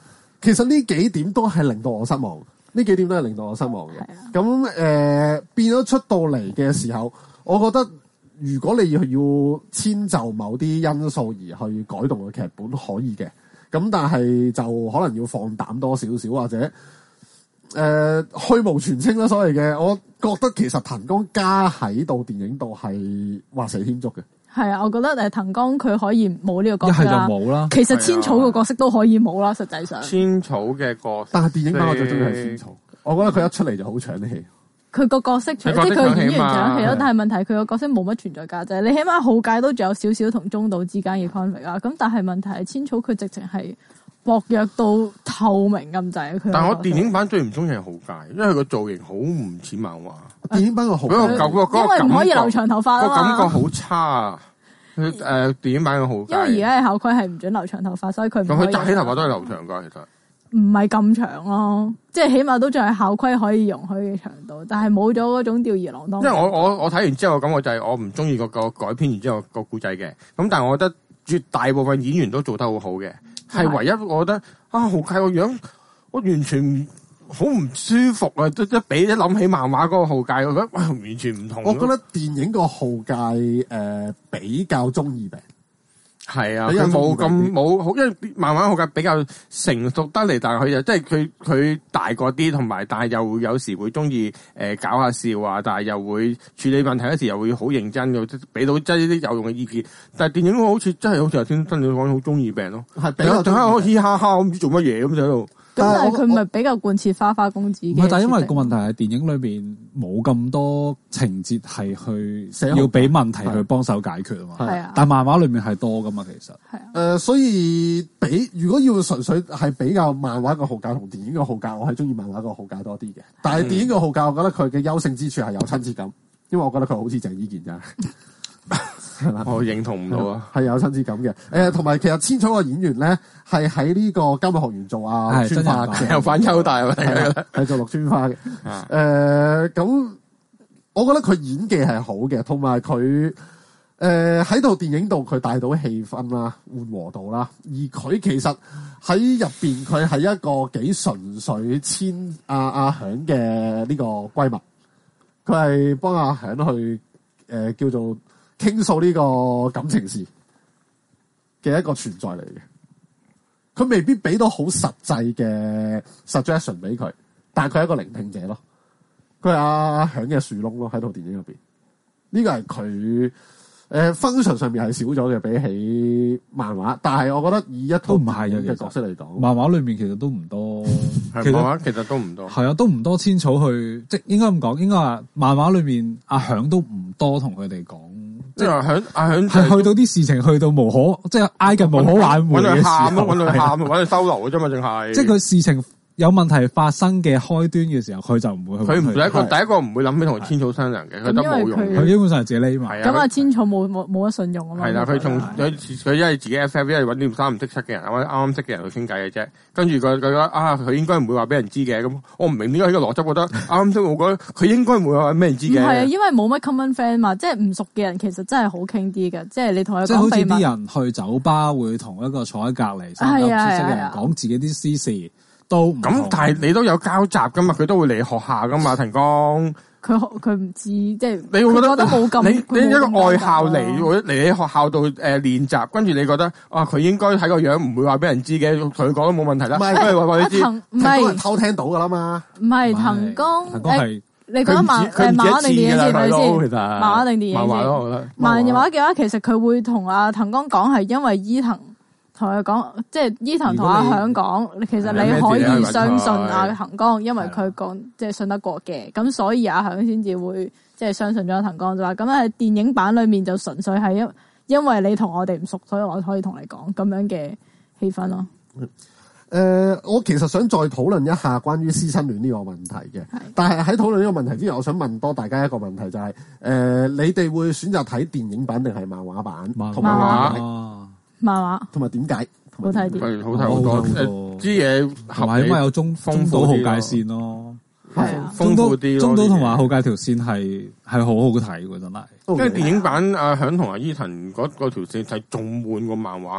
其實呢幾點都係令到我失望，呢幾點都係令到我失望嘅。咁誒、呃、變咗出到嚟嘅時候，我覺得如果你要要遷就某啲因素而去改動個劇本，可以嘅。咁但係就可能要放膽多少少，或者誒、呃、虛無全清啦。所謂嘅，我覺得其實藤岡加喺度電影度係畫蛇添足嘅。 係啊，我覺得誒藤岡佢可以冇呢個角色啦， 一係就冇啦。 其實千草個角色都可以冇啦，實際上。 千草嘅角色， 但係電影版我最中意係千草，我覺得佢一出嚟就好搶戲。 佢個角色除即係佢演員搶戲咯，但係問題佢個角色冇乜存在價值。你起碼浩介都仲有少少同中島之間嘅 conflict 啦。咁但係問題係千草佢直情係薄弱到透明咁滯。佢但係我電影版最唔中意係浩介，因為佢個造型好唔似漫畫。 電影版個浩介嗰個舊嗰個因為唔可以留長頭髮啊嘛， 個感覺好差啊！佢誒電影版嘅浩介， 因為而家嘅校規係唔准留長頭髮，所以佢唔咁佢紮起頭髮都係留長㗎，其實。 唔係咁長咯，即係起碼都仲係校規可以容許嘅長度，但係冇咗嗰種吊兒郎當。 因為我我我睇完之後嘅感覺就係我唔中意個個改編完之後個故仔嘅，咁但係我覺得絕大部分演員都做得好好嘅，係唯一我覺得啊浩介個樣我完全好唔舒服啊！即一比一諗起漫畫嗰個浩介，我覺得哇完全唔同。 我覺得電影個浩介誒、呃、比較中二病。 係啊，佢冇咁冇好，因為漫畫浩介比較成熟得嚟，但係佢又即係佢佢大個啲，同埋但係又有時會中意誒搞下笑啊，但係又會處理問題嗰時又會好認真，又俾到即係啲有用嘅意見。但係電影好似真係好似頭先新你講好中二病咯， 係比較仲喺度嘻哈哈唔知做乜嘢咁就喺度。 咁但係佢咪比較貫徹花花公子嘅。 唔係，但係因為個問題係電影裏邊冇咁多情節係去要俾問題去幫手解決啊嘛。 係啊。 但係漫畫裏面係多噶嘛，其實。 係啊。 誒、呃，所以比如果要純粹係比較漫畫個浩介同電影個浩介，我係中意漫畫個浩介多啲嘅。但係電影個浩介，我覺得佢嘅優勝之處係有親切感，因為我覺得佢好似鄭伊健咋。 我認同唔到啊， 係有親切感嘅。誒，同埋其實千草個演員咧，係喺呢個監獄學園做啊綠川花嘅， 又反優大啊， 係做綠川花嘅。誒，咁我覺得佢演技係好嘅，同埋佢誒喺度電影度佢帶到氣氛啦、緩和度啦。而佢其實喺入邊佢係一個幾純粹千阿阿響嘅呢個閨蜜，佢係幫阿響去誒、呃、叫做。傾訴呢個感情事嘅一個存在嚟嘅，佢未必俾到好實際嘅 suggestion 俾佢，但係佢係一個聆聽者咯。佢係阿響嘅樹窿咯，喺套電影入邊，呢個係佢誒 function 上面係少咗嘅，比起漫畫。但係我覺得以一套唔係嘅角色嚟講， 漫畫裏面其實都唔多， 其實漫畫其實都唔多， 係啊，都唔多千草去，即係應該咁講，應該話漫畫裏面阿響都唔多同佢哋講。 即係響阿響係去到啲事情去到無可，即係挨近無可挽回嘅時候， 搵佢喊咯，搵佢喊，搵佢收留嘅啫嘛，淨係。 即係佢事情有問題發生嘅開端嘅時候，佢就唔會去。 佢唔係一個第一個唔會諗起同千草商量嘅，佢都冇用。 佢基本上係自己匿埋。 咁啊，千草冇冇冇得信用啊嘛。 係啦，佢從佢佢一係自己 F F，一係搵啲三唔識七嘅人，或者啱啱識嘅人去傾偈嘅啫。跟住佢佢覺得啊，佢應該唔會話俾人知嘅。咁我唔明點解呢個邏輯覺得啱啱識，我覺得佢應該唔會話俾人知嘅。 唔係啊，因為冇乜 common friend 嘛，即係唔熟嘅人其實真係好傾啲嘅。即係你同佢講秘密。 即係好似啲人去酒吧會同一個坐喺隔離三九唔識嘅人講自己啲私事。都咁，但係你都有交集噶嘛？佢都會嚟學校噶嘛？藤岡佢佢唔知，即係你會覺得冇咁。 你你一個外校嚟，嚟喺學校度誒練習，跟住你覺得啊，佢應該睇個樣唔會話俾人知嘅，同佢講都冇問題啦。唔係，佢話話你知， 唔係偷聽到噶啦嘛。 唔係藤岡， 藤岡係你講漫誒漫畫定電影先？咪先？漫畫定電影先？ 漫畫咯，我覺得。 漫畫嘅話，其實佢會同阿藤岡講，係因為伊藤。同佢講，即係伊藤同阿響講，其實你可以相信阿藤岡，因為佢講即係信得過嘅，咁所以阿響先至會即係相信咗藤岡就話，咁喺電影版裏面就純粹係因因為你同我哋唔熟，所以我可以同你講咁樣嘅氣氛咯。 誒、呃，我其實想再討論一下關於師生戀呢個問題嘅，但係喺討論呢個問題之前，我想問多大家一個問題，就係、是、誒、呃，你哋會選擇睇電影版定係漫畫版？ 漫畫。 漫畫同埋點解好睇啲？ 好睇好多，啲嘢同埋因為有中中島浩介線咯， 係啊， 豐富啲。 中島同埋浩介條線係係好好睇嘅，真係。 因為電影版阿響同阿伊藤嗰嗰條線係仲悶過漫畫，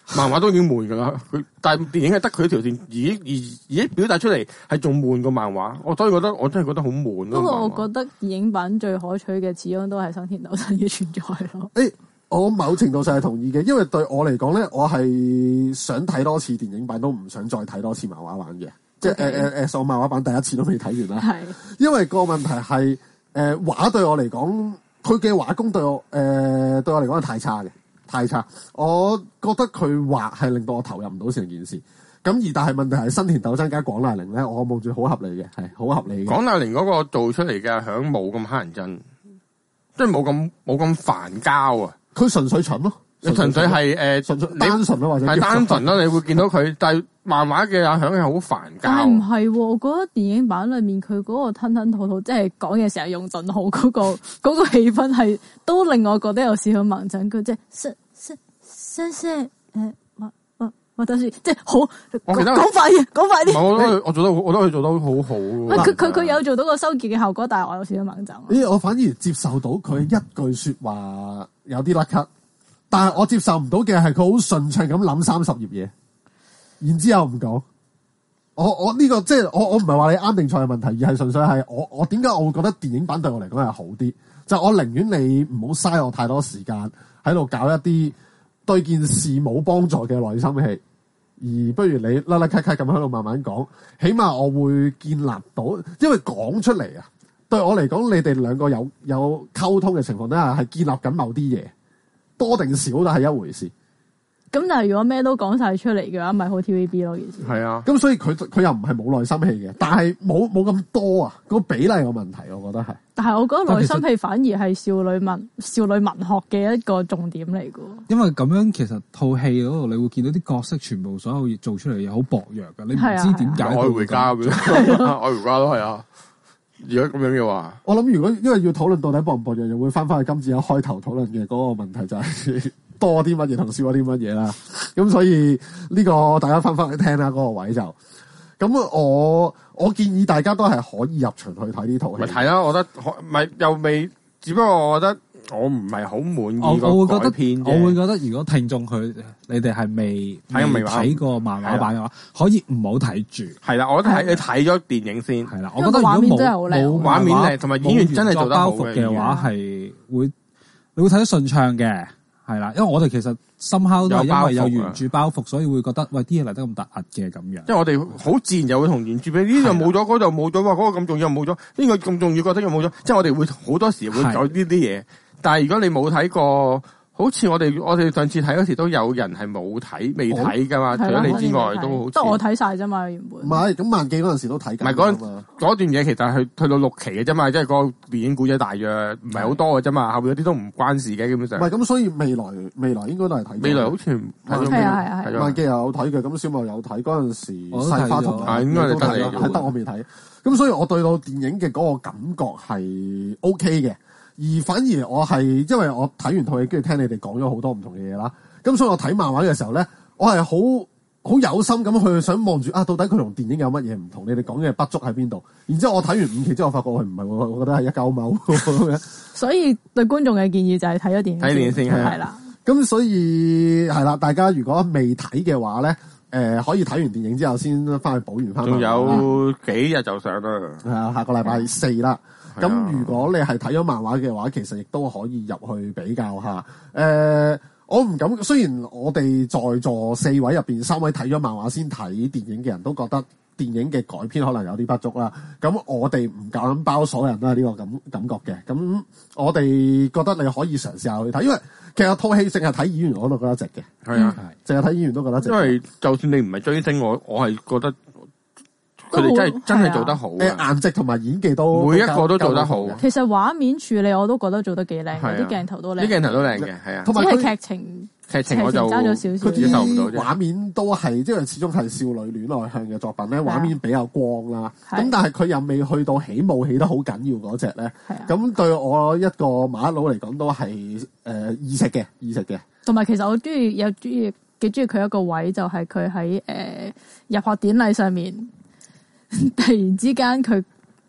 漫畫都已經悶㗎啦。佢但係電影係得佢一條線，而而而家表達出嚟係仲悶過漫畫。我所以覺得我真係覺得好悶咯。 不過我覺得電影版最可取嘅始終都係生田鬥真嘅存在咯。 誒、欸，我某程度上係同意嘅，因為對我嚟講咧，我係想睇多次電影版，都唔想再睇多次漫畫版嘅。即係誒誒誒，上漫畫版第一次都未睇完啦。係，因為個問題係誒畫對我嚟講，佢嘅畫工對我誒、呃、對我嚟講係太差嘅，太差。我覺得佢畫係令到我投入唔到成件事。咁而但係問題係新田鬥真加廣瀨鈴咧，我望住好合理嘅，係好合理嘅。 廣瀨鈴嗰個做出嚟嘅響冇咁乞人憎，即係冇咁冇咁煩交啊！ 佢純粹蠢咯。 純粹係誒， 純粹單純咯，或者係單純咯，你會見到佢，但係漫畫嘅阿響係好煩交。 但係唔係，我覺得電影版裏面佢嗰個吞吞吐吐，即係講嘢成日用盡號嗰個嗰個氣氛係，都令我覺得有少少猛震。佢即係聲聲聲聲誒，我我我等先，即係好我記得講快啲，講快啲。 我覺得我做得，我覺得佢做得好好。 喂，佢佢佢有做到個收結嘅效果，但係我有少少猛震。 咦，我反而接受到佢一句說話有啲甩咳。但係我接受唔到嘅係佢好順暢咁諗三十頁嘢，然之後唔講。我我呢、這個即係我我唔係話你啱定錯嘅問題，而係純粹係我我點解我會覺得電影版對我嚟講係好啲？就係、我寧願你唔好嘥我太多時間喺度搞一啲對件事冇幫助嘅內心戲，而不如你啦啦咔咔咁喺度慢慢講，起碼我會建立到，因為講出嚟啊，對我嚟講，你哋兩個有有溝通嘅情況底下係建立緊某啲嘢。多定少都係一回事。 咁但係如果咩都講晒出嚟嘅話，咪好 T V B 咯件事。 係啊。 咁所以佢佢又唔係冇內心戲嘅，但係冇冇咁多啊。個比例個問題，我覺得係。 但係我覺得內心戲反而係少女文少女文學嘅一個重點嚟㗎。 因為咁樣其實套戲嗰度你會見到啲角色全部所有做出嚟嘢好薄弱㗎，你唔知點解。 愛回家咁樣，愛回家都係啊。如果咁樣嘅話， 我諗如果因為要討論到底薄唔薄弱，又會翻返去今次一開頭討論嘅嗰個問題，就係多啲乜嘢同少咗啲乜嘢啦。咁所以呢個大家翻返去聽啦，嗰個位就咁。我我建議大家都係可以入場去睇呢套戲。 咪睇啦，我覺得唔係又未，只不過我覺得我唔係好滿意個改編。 我會覺得如果聽眾佢你哋係未睇未睇過漫畫版嘅話，可以唔好睇住。 係啦，我覺得睇你睇咗電影先。 係啦，我覺得如果冇冇畫面靚，同埋演員真係做得好嘅話，係會你會睇得順暢嘅。係啦，因為我哋其實深刻都係因為有原著包袱，所以會覺得喂啲嘢嚟得咁突兀嘅咁樣。 即係我哋好自然就會同原著比，呢度冇咗，嗰度冇咗，哇！嗰個咁重要冇咗，呢個咁重要覺得又冇咗，即係我哋會好多時會有呢啲嘢。但係如果你冇睇過，好似我哋我哋上次睇嗰時都有人係冇睇未睇噶嘛，除咗你之外都好。 得我睇晒啫嘛，原本。 唔係，咁萬記嗰陣時都睇緊。 唔係嗰嗰段嘢其實係去去到六期嘅啫嘛，即係個電影故仔大約唔係好多嘅啫嘛，後邊嗰啲都唔關事嘅基本上。 唔係咁，所以未來未來應該都係睇。 未來好似係係係係。 萬記又有睇嘅，咁小茂有睇嗰陣時，細花同係應該係得你， 係得我未睇。咁所以我對到電影嘅嗰個感覺係 O K 嘅。而反而我係因為我睇完套戲，跟住聽你哋講咗好多唔同嘅嘢啦。咁所以我睇漫畫嘅時候咧，我係好好有心咁去想望住啊，到底佢同電影有乜嘢唔同？你哋講嘅不足喺邊度？然之後我睇完五期之後，我發覺佢唔係，我覺得係一鳩貓。 所以對觀眾嘅建議就係睇咗電影， 睇電影先係啦。 咁所以係啦，大家如果未睇嘅話咧，誒、呃、可以睇完電影之後先翻去補完翻。 仲有幾日就上啦。 係啊，下個禮拜四啦。咁如果你係睇咗漫畫嘅話，其實亦都可以入去比較下。誒、呃，我唔敢，雖然我哋在座四位入邊三位睇咗漫畫先睇電影嘅人都覺得電影嘅改編可能有啲不足啦。咁我哋唔夠膽包所有人都係呢個感感覺嘅。咁我哋覺得你可以嘗試下去睇，因為其實套戲淨係睇演員我都覺得值嘅。 係啊， 淨係睇演員都覺得值。 因為就算你唔係追星，我我係覺得。佢哋真係真係做得好， 誒顏值同埋演技都每一個都做得好。 其實畫面處理我都覺得做得幾靚，啲鏡頭都靚， 啲鏡頭都靚嘅，係啊。 同埋佢劇情劇情我就爭咗少少， 佢啲畫面都係即係始終係少女戀愛向嘅作品咧，畫面比較光啦。咁但係佢又未去到起舞起得好緊要嗰隻咧。咁對我一個馬佬嚟講都係誒意識嘅意識嘅。 同埋其實我中意有中意幾中意佢一個位，就係佢喺誒入學典禮上面。突然之間佢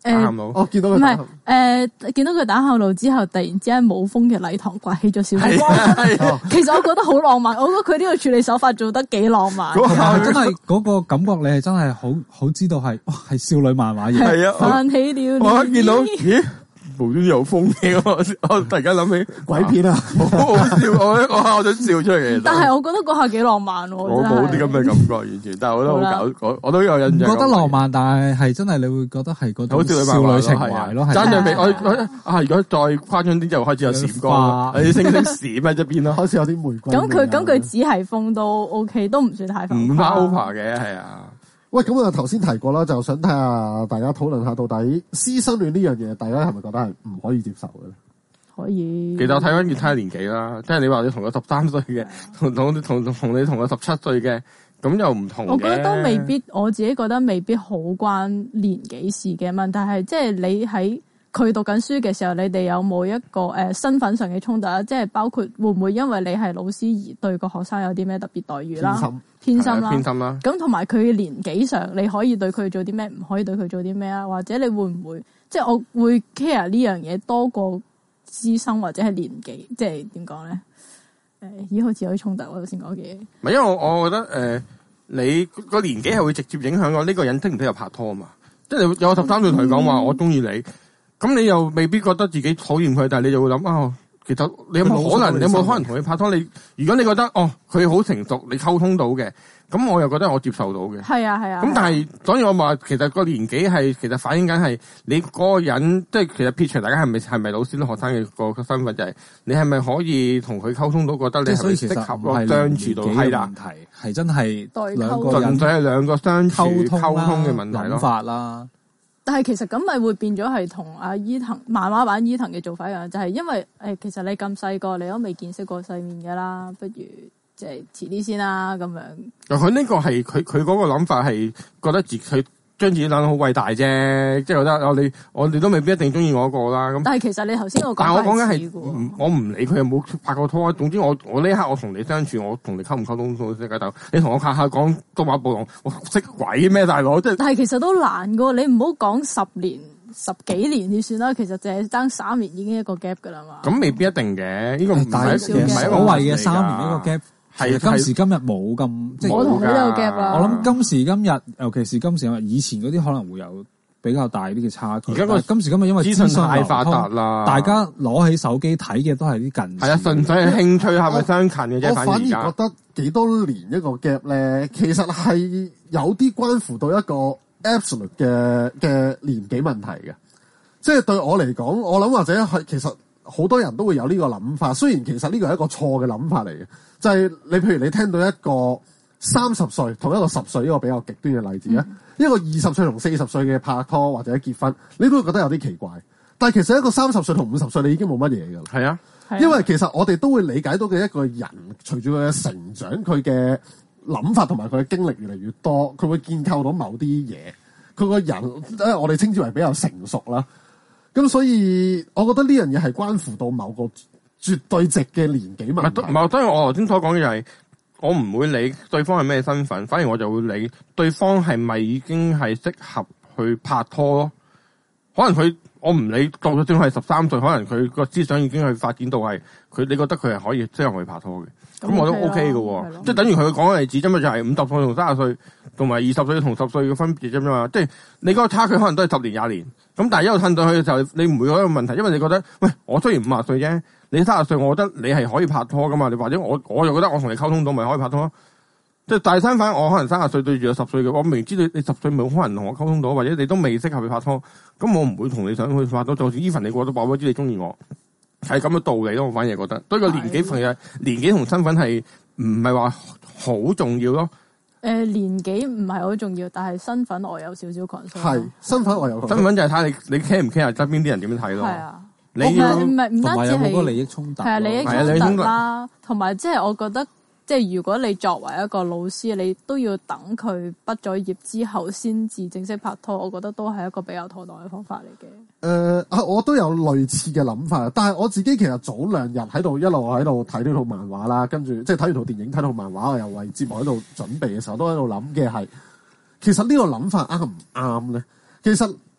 打喊路， 我見到佢唔係誒，見到佢打喊路之後，突然之間冇風嘅禮堂刮起咗小火光。其實我覺得好浪漫，我覺得佢呢個處理手法做得幾浪漫。 同埋真係嗰個感覺，你係真係好好知道係哇係少女漫畫嘢。 係啊， 泛起了我一見到咦無端有風嘅，我我突然間諗起鬼片啊， 好好笑，我我我想笑出嚟嘅。 但係我覺得嗰下幾浪漫喎。 我冇啲咁嘅感覺，完全，但係我覺得好搞，我我都有印象。 覺得浪漫，但係係真係你會覺得係嗰種少女情懷咯。 爭在未，我我啊，如果再誇張啲就開始有閃光，有啲星星閃喺側邊咯， 開始有啲玫瑰。 咁佢咁佢只係風都 OK，都唔算太浮誇。 唔怕 over 嘅，係啊。 喂，咁啊頭先提過啦，就想睇下大家討論下，到底師生戀呢樣嘢，大家係咪覺得係唔可以接受嘅咧？ 可以。 其實我睇翻要睇下年紀啦，即係你話你同個十三歲嘅，同同同同你同個十七歲嘅，咁又唔同嘅。 我覺得都未必，我自己覺得未必好關年紀事嘅問題係，即係你喺佢讀緊書嘅時候，你哋有冇一個誒、呃、身份上嘅衝突啦？即係包括會唔會因為你係老師而對個學生有啲咩特別待遇啦？偏心啦， 偏心啦。 咁同埋佢嘅年紀上，你可以對佢做啲咩，唔可以對佢做啲咩啊？或者你會唔會即係我會 care 呢樣嘢多過師生或者係年紀？即係點講咧？誒，咦，好似有啲衝突我頭先講嘅嘢。 唔係，因為我我覺得誒、呃，你個年紀係會直接影響我呢個人適唔適合拍拖啊嘛。即係有個十三歲同佢講話我中意你，咁你又未必覺得自己討厭佢，但係你就會諗啊。其實你有冇可能？你有冇可能同佢拍拖？你如果你覺得哦，佢好成熟，你溝通到嘅，咁我又覺得我接受到嘅。 係啊係啊。 咁但係，所以我話其實個年紀係其實反映緊係你嗰個人，即係其實撇除大家係咪係咪老師同學生嘅個身份，就係你係咪可以同佢溝通到，覺得你係咪適合個相處到？係啦， 問題係真係兩個純粹係兩個相處溝通嘅問題咯。 諗法啦。 但係其實咁咪會變咗係同阿伊藤漫畫版伊藤嘅做法一樣，就係、是、因為誒、欸、其實你咁細個，你都未見識過世面㗎啦，不如即係遲啲先啦咁樣。 佢呢個係佢佢嗰個諗法係覺得自佢將自己諗到好偉大啫，即係覺得我哋我哋都未必一定中意我一個啦。咁但係其實你頭先個講法， 但係我講緊係我唔理佢有冇拍過拖，總之我我呢一刻我同你相處，我同你溝唔溝通都識㗎。你同我下下講東馬暴龍，我識鬼咩大佬？即係但係其實都難噶，你唔好講十年十幾年先算啦。其實淨係爭三年已經一個 gap 噶啦嘛。 咁未必一定嘅，呢個唔係唔係所謂嘅三年一個 gap。係今時今日冇咁，即係我同你都有 gap 啦。 我諗今時今日，尤其是今時今日，以前嗰啲可能會有比較大啲嘅差距。 而家個今時今日因為資訊太發達啦， 大家攞起手機睇嘅都係啲近。 係啊，純粹係興趣係咪相近嘅啫？ 我反而覺得幾多年一個 gap 咧，其實係有啲關乎到一個 absolute 嘅嘅年紀問題嘅。即係對我嚟講，我諗或者係其實好多人都會有呢個諗法。雖然其實呢個係一個錯嘅諗法嚟嘅。就係你，譬如你聽到一個三十歲同一個十歲呢個比較極端嘅例子咧，嗯、一個二十歲同四十歲嘅拍拖或者結婚，你都會覺得有啲奇怪。但係其實一個三十歲同五十歲，你已經冇乜嘢㗎啦。係啊，因為其實我哋都會理解到嘅一個人，隨住佢嘅成長，佢嘅諗法同埋佢嘅經歷越嚟越多，佢會建構到某啲嘢。佢個人，我哋稱之為比較成熟啦。咁所以，我覺得呢樣嘢係關乎到某個絕對值嘅年紀問題。唔係， 當然我頭先所講嘅就係，我唔會理對方係咩身份，反而我就會理對方係咪已經係適合去拍拖咯。可能佢我唔理，到咗正係十三歲，可能佢個思想已經去發展到係佢，你覺得佢係可以適合去拍拖嘅，咁我都 OK 嘅喎。即係等於佢講嘅例子，啫嘛，就係五十歲同三十歲，同埋二十歲同十歲嘅分別啫嘛。即係你嗰個差距可能都係十年廿年，咁但係一路褪到去嘅時候，你唔會有一個問題，因為你覺得喂，我雖然五十歲啫。你三十歲，我覺得你係可以拍拖噶嘛？你或者我我又覺得我同你溝通到，咪可以拍拖。即係但係相反，我可能三十歲對住有十歲嘅，我明知你你十歲冇可能同我溝通到，或者你都未適合去拍拖，咁我唔會同你想去拍拖。就算 even 你過咗爆，我知你中意我，係咁嘅道理咯。我反而覺得，對個年紀其實年紀同身份係唔係話好重要咯。誒、 呃，年紀唔係好重要，但係身份我有少少 concern。 係身份我有 concern， 身份就係睇你你 care 唔 care 側邊啲人點樣睇咯。 係啊。 你要唔係唔單止係利益衝突， 係啊，利益衝突啦，同埋即係我覺得，即係如果你作為一個老師，你都要等佢畢咗業之後先至正式拍拖，我覺得都係一個比較妥當嘅方法嚟嘅。誒、 呃，我都有類似嘅諗法，但係我自己其實早兩日喺度一路喺度睇呢套漫畫啦，跟住即係睇完套電影，睇套漫畫，我又為節目喺度準備嘅時候，都喺度諗嘅係，其實呢個諗法啱唔啱咧？其實。誒、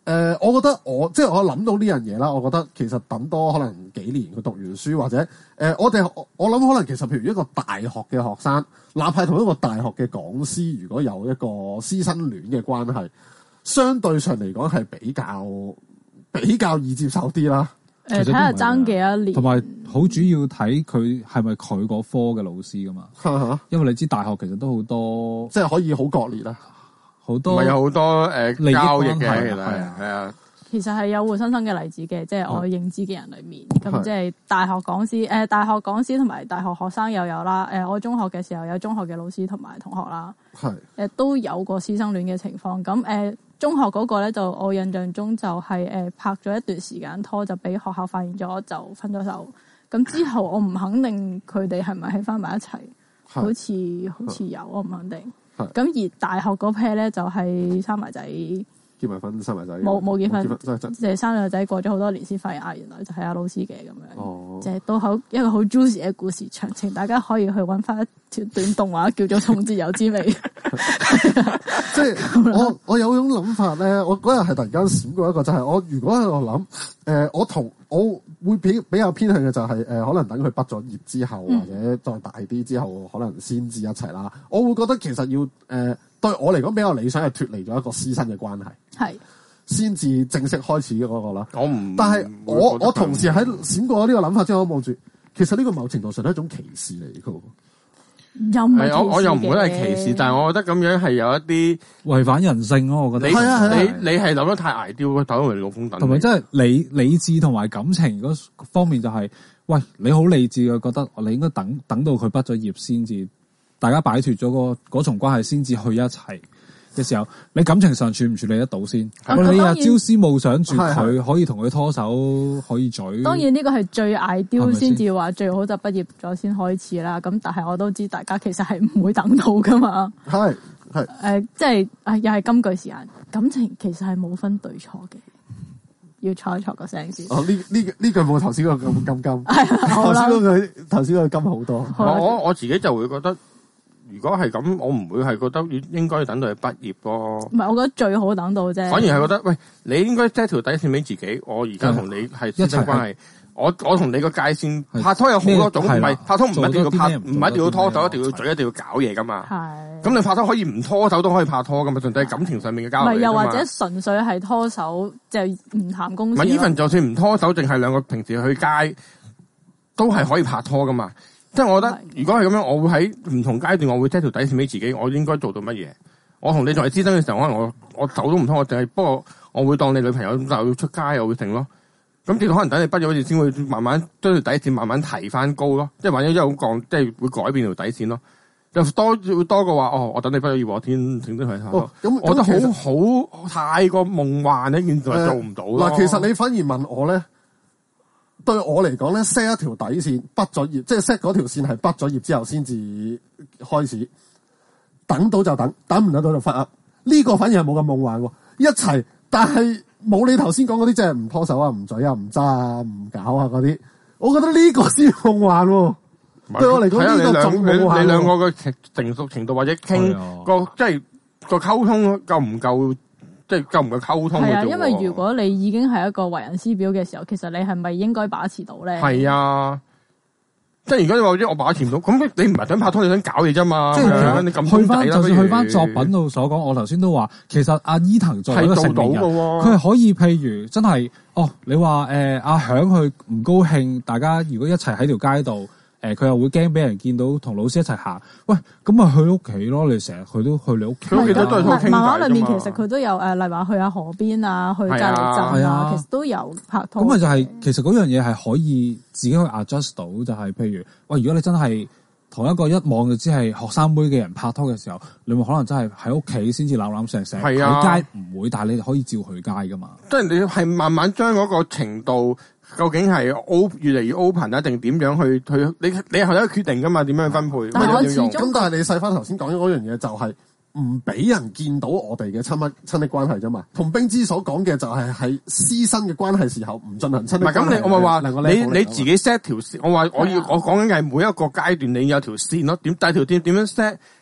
呃，我覺得我即係我諗到呢樣嘢啦。我覺得其實等多可能幾年佢讀完書，或者誒、呃，我哋我諗可能其實譬如一個大學嘅學生，哪怕同一個大學嘅講師，如果有一個師生戀嘅關係，相對上嚟講係比較比較易接受啲啦。 誒，睇下爭幾多年， 同埋好主要睇佢係咪佢嗰科嘅老師噶嘛。因為你知大學其實都好多， 即係可以好割裂啦。 好多唔係有好多誒交易嘅，其實係啊係啊。 其實係有活生生嘅例子嘅，即係我認知嘅人裏面，咁即係大學講師，誒大學講師同埋大學學生又有啦。誒我中學嘅時候有中學嘅老師同埋同學啦， 係誒都有過師生戀嘅情況。咁誒中學嗰個咧就我印象中就係誒拍咗一段時間拖，就俾學校發現咗就分咗手。咁之後我唔肯定佢哋係咪喺翻埋一齊，好似好似有，我唔肯定。咁而大學嗰 pair 咧就係生埋仔， 結埋婚生埋仔， 冇冇結婚， 即係生咗個仔，過咗好多年先發現啊，原來就係阿老師嘅咁樣。 哦， 即係都好一個好 juicy 嘅故事，詳情大家可以去揾翻一條短動畫叫做《從前有滋味》。 即係我我有種諗法咧，我嗰日係突然間閃過一個，就係、是、我如果喺度諗，誒、呃，我同我會比比較偏向嘅就係、是、誒、呃，可能等佢畢咗業之後，或者再大啲之後，可能先至一齊啦。我會覺得其實要誒、呃，對我嚟講比較理想係脫離咗一個師生嘅關係，係先至正式開始嘅嗰個啦。 我唔， 但係我我同時喺閃過呢個諗法之後，我望住，其實呢個某程度上係一種歧視嚟嘅。 又唔係我我又唔覺得係歧視，但係我覺得咁樣係有一啲違反人性咯。我覺得你係啊係啊你你係諗得太ideal，鬥到嚟老風等， 同埋真係理理智同埋感情嗰方面就係、是，喂，你好理智嘅覺得你應該等等到佢畢咗業先至，大家擺脫咗個嗰重關係先至去一齊嘅時候，你感情上處唔處理得到先？ 嗯、 你啊朝思暮想住佢可以同佢拖手，可以嘴。 當然呢個係最 ideal 先至話最好就畢業咗先開始啦。咁但係我都知大家其實係唔會等到噶嘛。 係係誒，即係啊，又係金句時間，感情其實係冇分對錯嘅。要錯一錯個聲先。 哦，呢呢呢句冇頭先嗰個咁金金。 係頭先嗰句頭先嗰個金好多。 我我自己就會覺得。如果係咁，我唔會係覺得應該要等到佢畢業咯。唔係， 我覺得最好等到啫。反而係覺得，喂，你應該 set 條底線俾自己。我而家同你係師生關係，我我同你個界線拍拖有好多種，唔係拍拖唔一定要拍，唔係一定要拖手，一定要嘴，一定要搞嘢噶嘛。係。咁你拍拖可以唔拖手都可以拍拖噶嘛，純粹係感情上面嘅交流。唔係， 又或者純粹係拖手就唔談公事。 唔係 even 就算唔拖手，淨係兩個平時去街，都係可以拍拖噶嘛。即係我覺得，如果係咁樣，我會喺唔同階段，我會 set 條底線俾自己，我應該做到乜嘢？我同你仲係師生嘅時候，可能我我手都唔拖，我淨係不過我會當你女朋友，就要出街又會成咯。咁至到可能等你畢咗業先會慢慢將條底線慢慢提翻高咯。即係或者一路降，即係會改變條底線咯。就多會多過話哦，我等你畢咗業我先整得佢拖。咁、哦、我覺得好好太過夢幻呢件事做唔到咯。 嗱、呃，其實你反而問我咧。對我嚟講咧 set 一條底線，畢咗業，即係 set 嗰條線係畢咗業之後先至開始，等到就等，等唔到就發噏。呢個反而係冇咁夢幻喎，一齊，但係冇你頭先講嗰啲，即係唔拖手啊、唔嘴啊、唔揸啊、唔搞啊嗰啲。我覺得呢個先夢幻喎。對我嚟講，呢個仲夢幻。 你兩個嘅成熟程度或者傾個即係個溝通夠唔夠？即係夠唔夠溝通？係啊， 因為如果你已經係一個為人師表嘅時候，其實你係咪應該把持到咧？ 係啊，即係如果你話即我把持唔到，咁你唔係想拍拖，你想搞嘢啫嘛？即係你咁去翻，就算去翻作品度所講，我頭先都話，其實阿伊藤作為一個成年人，佢係可以譬如真係哦，你話誒阿響佢唔高興，大家如果一齊喺條街度。誒，佢又會驚俾人見到同老師一齊行，喂，咁咪去屋企咯？你成日去都去你屋企， 佢屋企都係傾偈。 漫畫裏面其實佢都有誒，例如話去下河邊啊，去隔離站啊，其實都有拍拖。 咁咪就係其實嗰樣嘢係可以自己去 adjust 到，就係譬如喂，如果你真係同一個一望就知係學生妹嘅人拍拖嘅時候，你咪可能真係喺屋企先至攬攬錫錫，喺街唔會，但係你可以照去街噶嘛。 即係你係慢慢將嗰個程度。究竟係 O 越嚟越 open 啊，定點樣去去？你你係有決定噶嘛？點樣去分配？ 但係我始終咁，但係你細翻頭先講咗嗰樣嘢，就係唔俾人見到我哋嘅親密親昵關係啫嘛。同冰之所講嘅就係喺師生嘅關係時候唔進行親昵關係。唔係咁，你我咪話你你自己 set 條線。我話我要我講緊嘅係每一個階段你有條線咯。點帶條線點樣 set？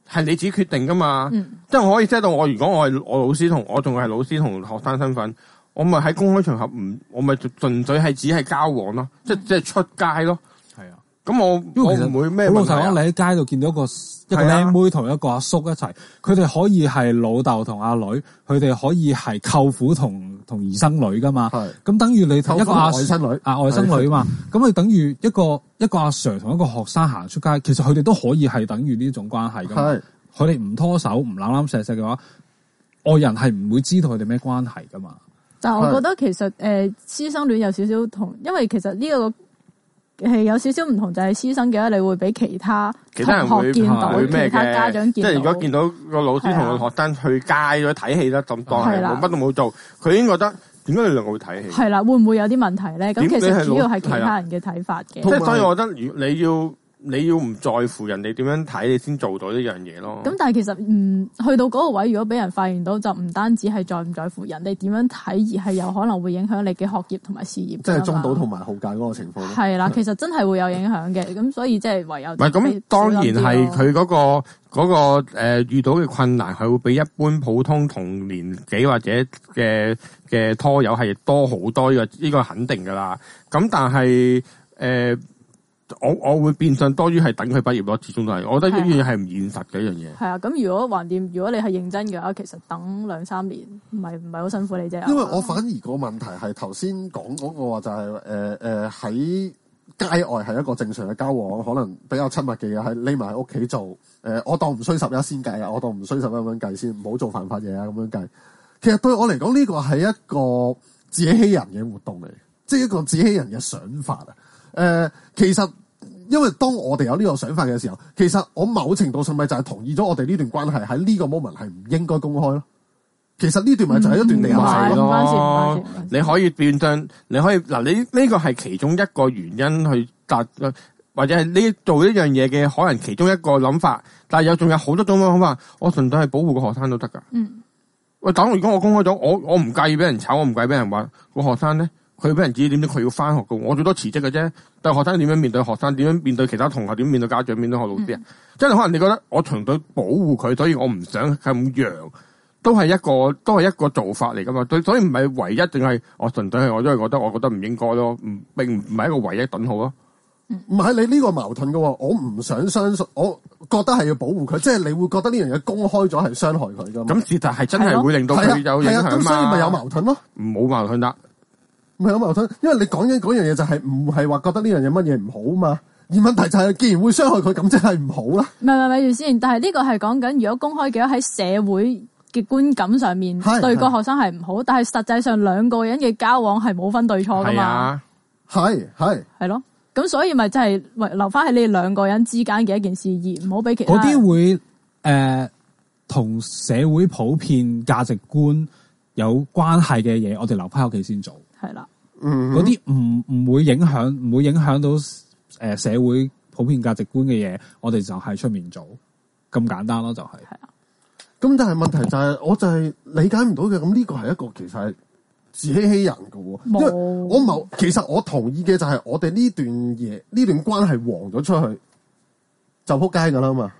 係你自己決定噶嘛。 嗯、 即係我可以 set 到我，如果我係我老師同我仲係老師同學生身份，我咪喺公開場合唔，我咪純粹係只係交往咯，即係即係出街咯。 係啊， 咁我我唔會咩問題啊。 好老實講，你喺街度見到一個一個靚妹同一個阿叔一齊，佢哋可以係老豆同阿女，佢哋可以係舅父同同兒生女噶嘛。咁等於你一個阿外甥女啊外甥女嘛。咁你等於一個一個阿 Sir 同一個學生行出街，其實佢哋都可以係等於呢種關係噶嘛。佢哋唔拖手唔攬攬錫錫嘅話，外人係唔會知道佢哋咩關係噶嘛。 但係我覺得其實誒師生戀有少少同，因為其實呢個係有少少唔同，就係師生嘅話，你會俾其他其他人會見到， 會咩其他家長見到。 即係如果見到個老師同個學生去街咗睇戲啦，咁當係冇乜都冇做，佢已經覺得點解你兩個會睇戲？ 係啦，會唔會有啲問題咧？咁其實主要係其他人嘅睇法嘅。 即係所以，我覺得如你要。你要唔在乎人哋點樣睇，你先做到呢樣嘢咯。 咁但係其實唔去到嗰個位，如果俾人發現到，就唔單止係在唔在乎人哋點樣睇，而係有可能會影響你嘅學業同埋事業。 即係中島同埋浩介嗰個情況。 係啦，其實真係會有影響嘅。咁所以即係唯有唔係咁，當然係佢嗰個嗰、嗰個誒、呃、遇到嘅困難，係會比一般普通同年紀或者嘅嘅拖友係多好多。呢個呢個肯定噶啦。咁但係誒。呃我我會變相多於係等佢畢業咯，始終都係，我覺得呢樣嘢係唔現實嘅一樣嘢。 係啊，咁如果橫掂，如果你係認真嘅話，其實等兩三年唔係唔係好辛苦你啫。 因為我反而個問題係頭先講嗰個話就係誒誒喺街外係一個正常嘅交往，可能比較親密嘅嘢，係匿埋喺屋企做。誒、呃，我當唔衰十一先計啊，我當唔衰十一咁樣計先，唔好做犯法嘢啊咁樣計。其實對我嚟講，呢個係一個自欺欺人嘅活動嚟，即係一個自欺欺人嘅想法啊。誒、呃，其實。因為當我哋有呢個想法嘅時候，其實我某程度上咪就係同意咗我哋呢段關係喺呢個 moment 係唔應該公開咯。其實呢段咪就係一段地下情咯。你可以變相，你可以嗱，你呢個係其中一個原因去達，或者係呢做呢樣嘢嘅可能其中一個諗法。但係有仲有好多種諗法，我純粹係保護個學生都得噶。 嗯。 喂，等如果我公開咗，我我唔介意俾人炒，我唔介意俾人話個學生咧。佢俾人指點咗，佢要翻學嘅，我最多辭職嘅啫。但係學生點樣面對學生，點樣面對其他同學，點樣面對家長，面對學老師啊？即、嗯、係可能你覺得我純粹保護佢，所以我唔想咁揚，都係一個都係一個做法嚟噶嘛。所以唔係唯一，定係我純粹係我都係覺得，我覺得唔應該咯。唔並唔係一個唯一等號咯。 唔係你呢個矛盾嘅喎，我唔想相信，我覺得係要保護佢，即係你會覺得呢樣嘢公開咗係傷害佢噶嘛？咁事實係真係會令到佢有影響嘛？ 咁所以咪有矛盾咯？ 冇矛盾得。 唔係有矛盾，因為你講緊嗰樣嘢就係唔係話覺得呢樣嘢乜嘢唔好嘛，而問題就係既然會傷害佢，咁即係唔好啦。 唔係唔係，咪住先，但係呢個係講緊如果公開嘅話喺社會嘅觀感上面對個學生係唔好，但係實際上兩個人嘅交往係冇分對錯噶嘛。 係係係咯，咁所以咪就係留翻喺你哋兩個人之間嘅一件事，而唔好俾其他嗰啲會誒同、呃、社會普遍價值觀有關係嘅嘢，我哋留翻屋企先做。 係啦， 嗯， 嗰啲唔唔會影響，唔會影響到誒社會普遍價值觀嘅嘢，我哋就喺出面做，咁簡單咯，就係。係啊。 咁但係問題就係、是，我就係理解唔到嘅。咁呢個係一個其實係自欺欺人嘅喎。因為我某其實我同意嘅就係我哋呢段嘢，呢段關係黃咗出去，就撲街㗎啦嘛。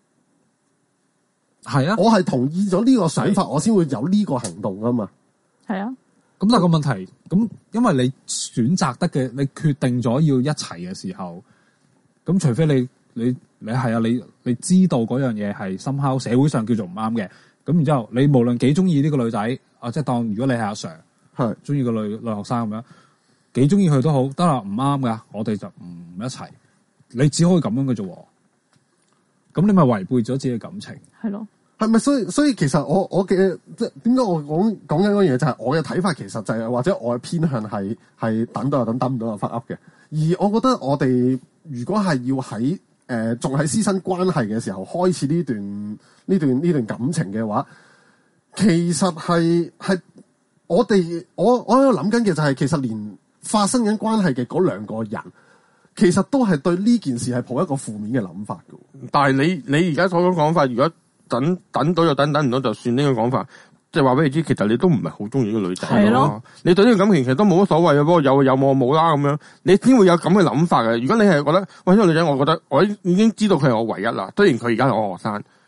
係啊， 我係同意咗呢個想法，我先會有呢個行動㗎嘛。 係啊。 咁但係個問題，咁因為你選擇得嘅，你決定咗要一齊嘅時候，咁除非你你你係啊，你你知道嗰樣嘢係深刻社會上叫做唔啱嘅，咁然之後你無論幾中意呢個女仔，啊即係當如果你係阿 Sir，係中意個女女學生咁樣，幾中意佢都好，得啦唔啱噶，我哋就唔一齊，你只可以咁樣嘅啫，咁你咪違背咗自己嘅感情， 係咯。 係咪？所以所以其實我我嘅即係點解我講講緊嗰樣嘢就係我嘅睇法，其實就係、是、或者我嘅偏向係係等到又等，等唔到又發噏嘅。而我覺得我哋如果係要喺誒仲喺師生關係嘅時候開始呢段呢段呢段感情嘅話，其實係係我哋我我喺度諗緊嘅就係、是、其實連發生緊關係嘅嗰兩個人，其實都係對呢件事係抱一個負面嘅諗法嘅。但係你你而家所講講法，如果等等到就等，等唔到就算，呢個講法，即係話俾你知，其實你都唔係好中意呢個女仔。係咯，你對呢個感情其實都冇乜所謂嘅，不過有有冇冇啦咁樣，你先會有咁嘅諗法嘅。如果你係覺得喂呢個女仔，我覺得我已經知道佢係我唯一啦。雖然佢而家係我學生，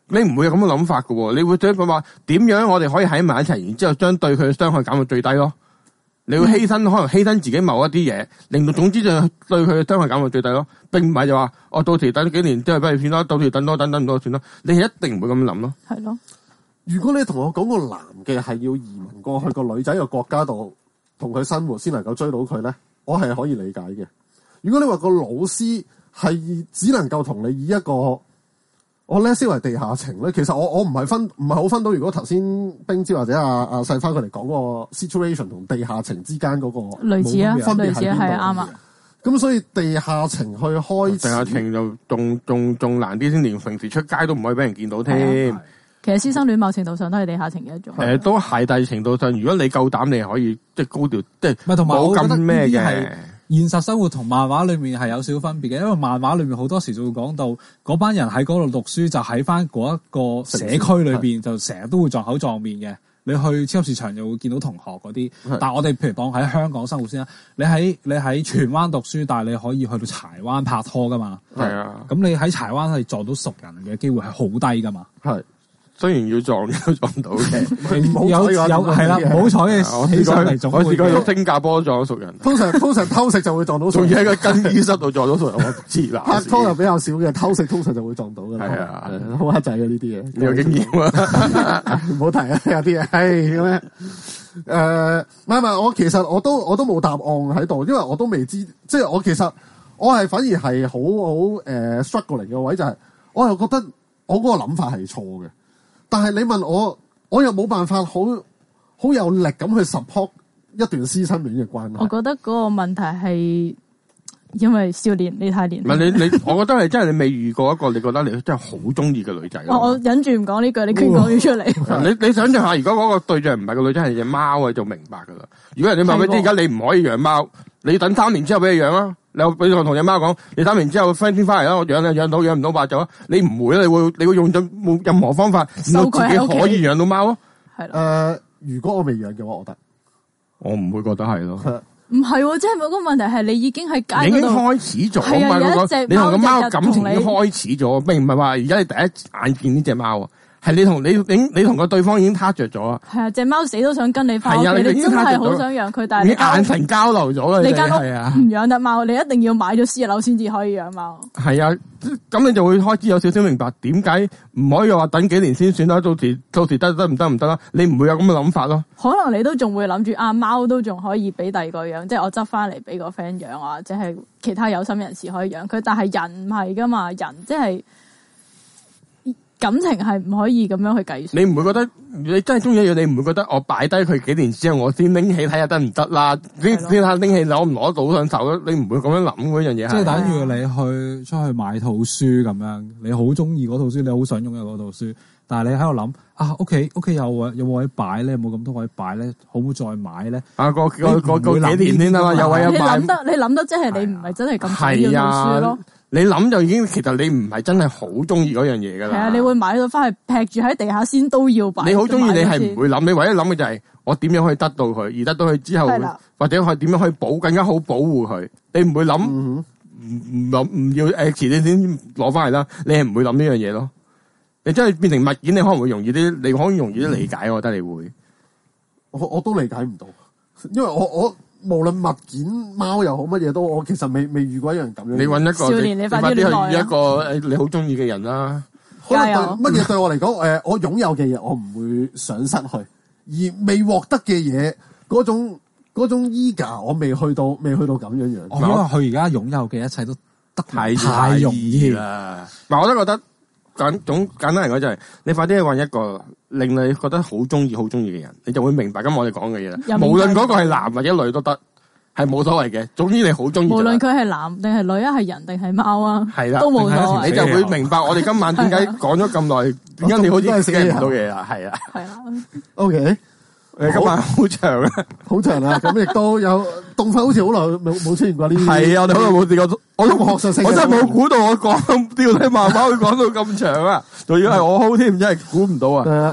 你唔會有咁嘅諗法噶喎，你會對佢話點樣我哋可以喺埋一齊，然之後將對佢嘅傷害減到最低咯。你會犧牲，可能犧牲自己某一啲嘢，令到總之就對佢嘅傷害減到最低咯，並唔係就話我到時等幾年之後不如算啦，到時等多等等唔多算啦，你係一定唔會咁諗咯。 係咯。 如果你同我講個男嘅係要移民過去個女仔嘅國家度同佢生活先能夠追到佢咧，我係可以理解嘅。如果你話個老師係只能夠同你以一個我咧視為地下情咧，其實我我唔係分唔係好分到。如果頭先冰椒或者阿阿細花佢哋講個 situation 同地下情之間嗰個類似啊， 分別類似係啱啊。 咁所以地下情去開始， 地下情就仲仲仲難啲先，連平時出街都唔可以俾人見到添。 其實師生戀某程度上都係地下情嘅一種。 誒，都係，但係程度上，如果你夠膽，你係可以即係高調，即係唔係同埋冇咁咩嘅。 現實生活同漫畫裏面係有少少分別嘅，因為漫畫裏面好多時就會講到嗰班人喺嗰度讀書，就喺翻嗰一個社區裏邊，就成日都會撞口撞面嘅。你去超級市場就會見到同學嗰啲，但係我哋譬如當喺香港生活先啦，你喺你喺荃灣讀書，但係你可以去到柴灣拍拖噶嘛？ 係啊， 咁你喺柴灣係撞到熟人嘅機會係好低噶嘛？ 係。雖然要撞都撞到嘅， 有有係啦，唔好彩嘅起上嚟仲我試過去新加坡撞到熟人。 通常通常偷食就會撞到熟人， 仲要喺個更衣室度撞到熟人，我知啦。 拍拖又比較少嘅，偷食通常就會撞到嘅。 係啊， 好黑仔嘅呢啲嘢， 你有經驗啊？ 唔好提啊，有啲嘢係咁樣。誒，唔係唔係，我其實我都我都冇答案喺度，因為我都未知，即係我其實我係反而係好好誒 struggling 嘅位就係，我又覺得我嗰個諗法係錯嘅。但係你問我，我又冇辦法好好有力咁去 support 一段師生戀嘅關係。 我覺得嗰個問題係因為少年你太年輕。 唔係你你，我覺得係真係你未遇過一個你覺得你真係好中意嘅女仔。 我我忍住唔講呢句，你居然講咗出嚟。 你你想象下，如果嗰個對象唔係個女仔，係隻貓啊，就明白噶啦。如果人哋問你知而家你唔可以養貓，你等三年之後俾你養啊。你有俾我同隻貓講，你三年之後 friend 先翻嚟啦，我養你養到養唔到白走啊！你唔會啦，你會你會用盡冇任何方法令到自己可以養到貓咯。 係啦， 誒，如果我未養嘅話，我覺得我唔會覺得係咯。 唔係，即係嗰個問題係你已經喺街嗰度已經開始咗啊嘛，嗰個你同個貓感情已經開始咗，並唔係話而家你第一眼見呢隻貓啊。係你同你你你同個對方已經撻着咗啊！ 係啊，隻貓死都想跟你翻屋企， 啊、你你真係好想養佢，但係你眼神交流咗啦， 你間屋啊， 唔養得貓，你一定要買咗私樓先至可以養貓。 係啊，咁你就會開始有少少明白點解唔可以話等幾年先算啦，到時到時得得唔得唔得啦，你唔會有咁嘅諗法咯。可能你都仲會諗住啊，貓都仲可以俾第二個養，即係我執翻嚟俾個 friend 養啊，或者係其他有心人士可以養佢，但係人唔係噶嘛，人即係。感情係唔可以咁樣去計算。 你唔會覺得你真係中意一樣，你唔會覺得我擺低佢幾年之後，我先拎起睇下得唔得啦？先先睇拎起攞唔攞到上手，你唔會咁樣諗嗰樣嘢。 即係等於你去出去買套書咁樣，你好中意嗰套書，你好想擁有嗰套書，但係你喺度諗啊，屋企屋企有位有冇位擺咧？有冇咁多位擺咧？好唔好再買咧？ 啊，個個個個幾年先得啦，有位有買。 你諗得你諗得即係你唔係真係咁想要套書咯。 你諗就已經，其實你唔係真係好中意嗰樣嘢噶啦。 係啊，你會買到翻去劈住喺地下先都要擺。 你好中意，你係唔會諗，你唯一諗嘅就係我點樣可以得到佢，而得到佢之後，或者可以點樣可以保更加好保護佢。你唔會諗，唔唔諗唔要誒，遲啲先攞翻嚟啦。你係唔會諗呢樣嘢咯。你真係變成物件，你可能會容易啲，你可以容易啲理解。我覺得你會， 我我都理解唔到，因為我我。無論物件貓又好乜嘢都，我其實未未遇過一樣咁樣。 你揾一個少年，你快啲去遇一個誒你好中意嘅人啦。 可能乜嘢對我嚟講，誒我擁有嘅嘢我唔會想失去，而未獲得嘅嘢嗰種嗰種 eager 我未去到未去到咁樣樣。 因為佢而家擁有嘅一切都得太太容易啦。嗱，我都覺得簡總簡單嚟講就係你快啲去揾一個令你覺得好中意、好中意嘅人，你就會明白咁我哋講嘅嘢啦。無論嗰個係男或者女都得，係冇所謂嘅。總之你好中意。無論佢係男定係女啊，係人定係貓啊， 係啦， 都冇所謂。 你就會明白我哋今晚點解講咗咁耐，點解你好似聽唔到嘢啊？係啊， 係啊。 OK， 誒，今晚好長啊， 好長啊！咁亦都有動畫，好似好耐冇冇出現過呢啲。 係啊，我哋好耐冇試過。我學術性， 我真係冇估到我講呢個睇漫畫會講到咁長啊！仲要係我 hold 添，真係估唔到啊！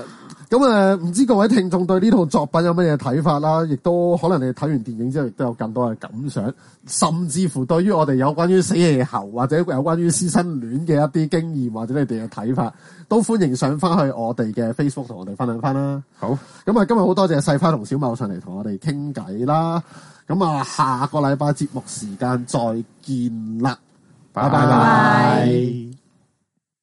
咁誒，唔知各位聽眾對呢套作品有乜嘢睇法啦？亦都可能你睇完電影之後，亦都有更多嘅感想，甚至乎對於我哋有關於死夜猴或者有關於師生戀嘅一啲經驗或者你哋嘅睇法，都歡迎上翻去我哋嘅 Facebook 同我哋分享翻啦。 好， 咁啊，今日好多謝細花同小茂上嚟同我哋傾偈啦。咁啊，下個禮拜節目時間再見啦，拜拜。 拜拜。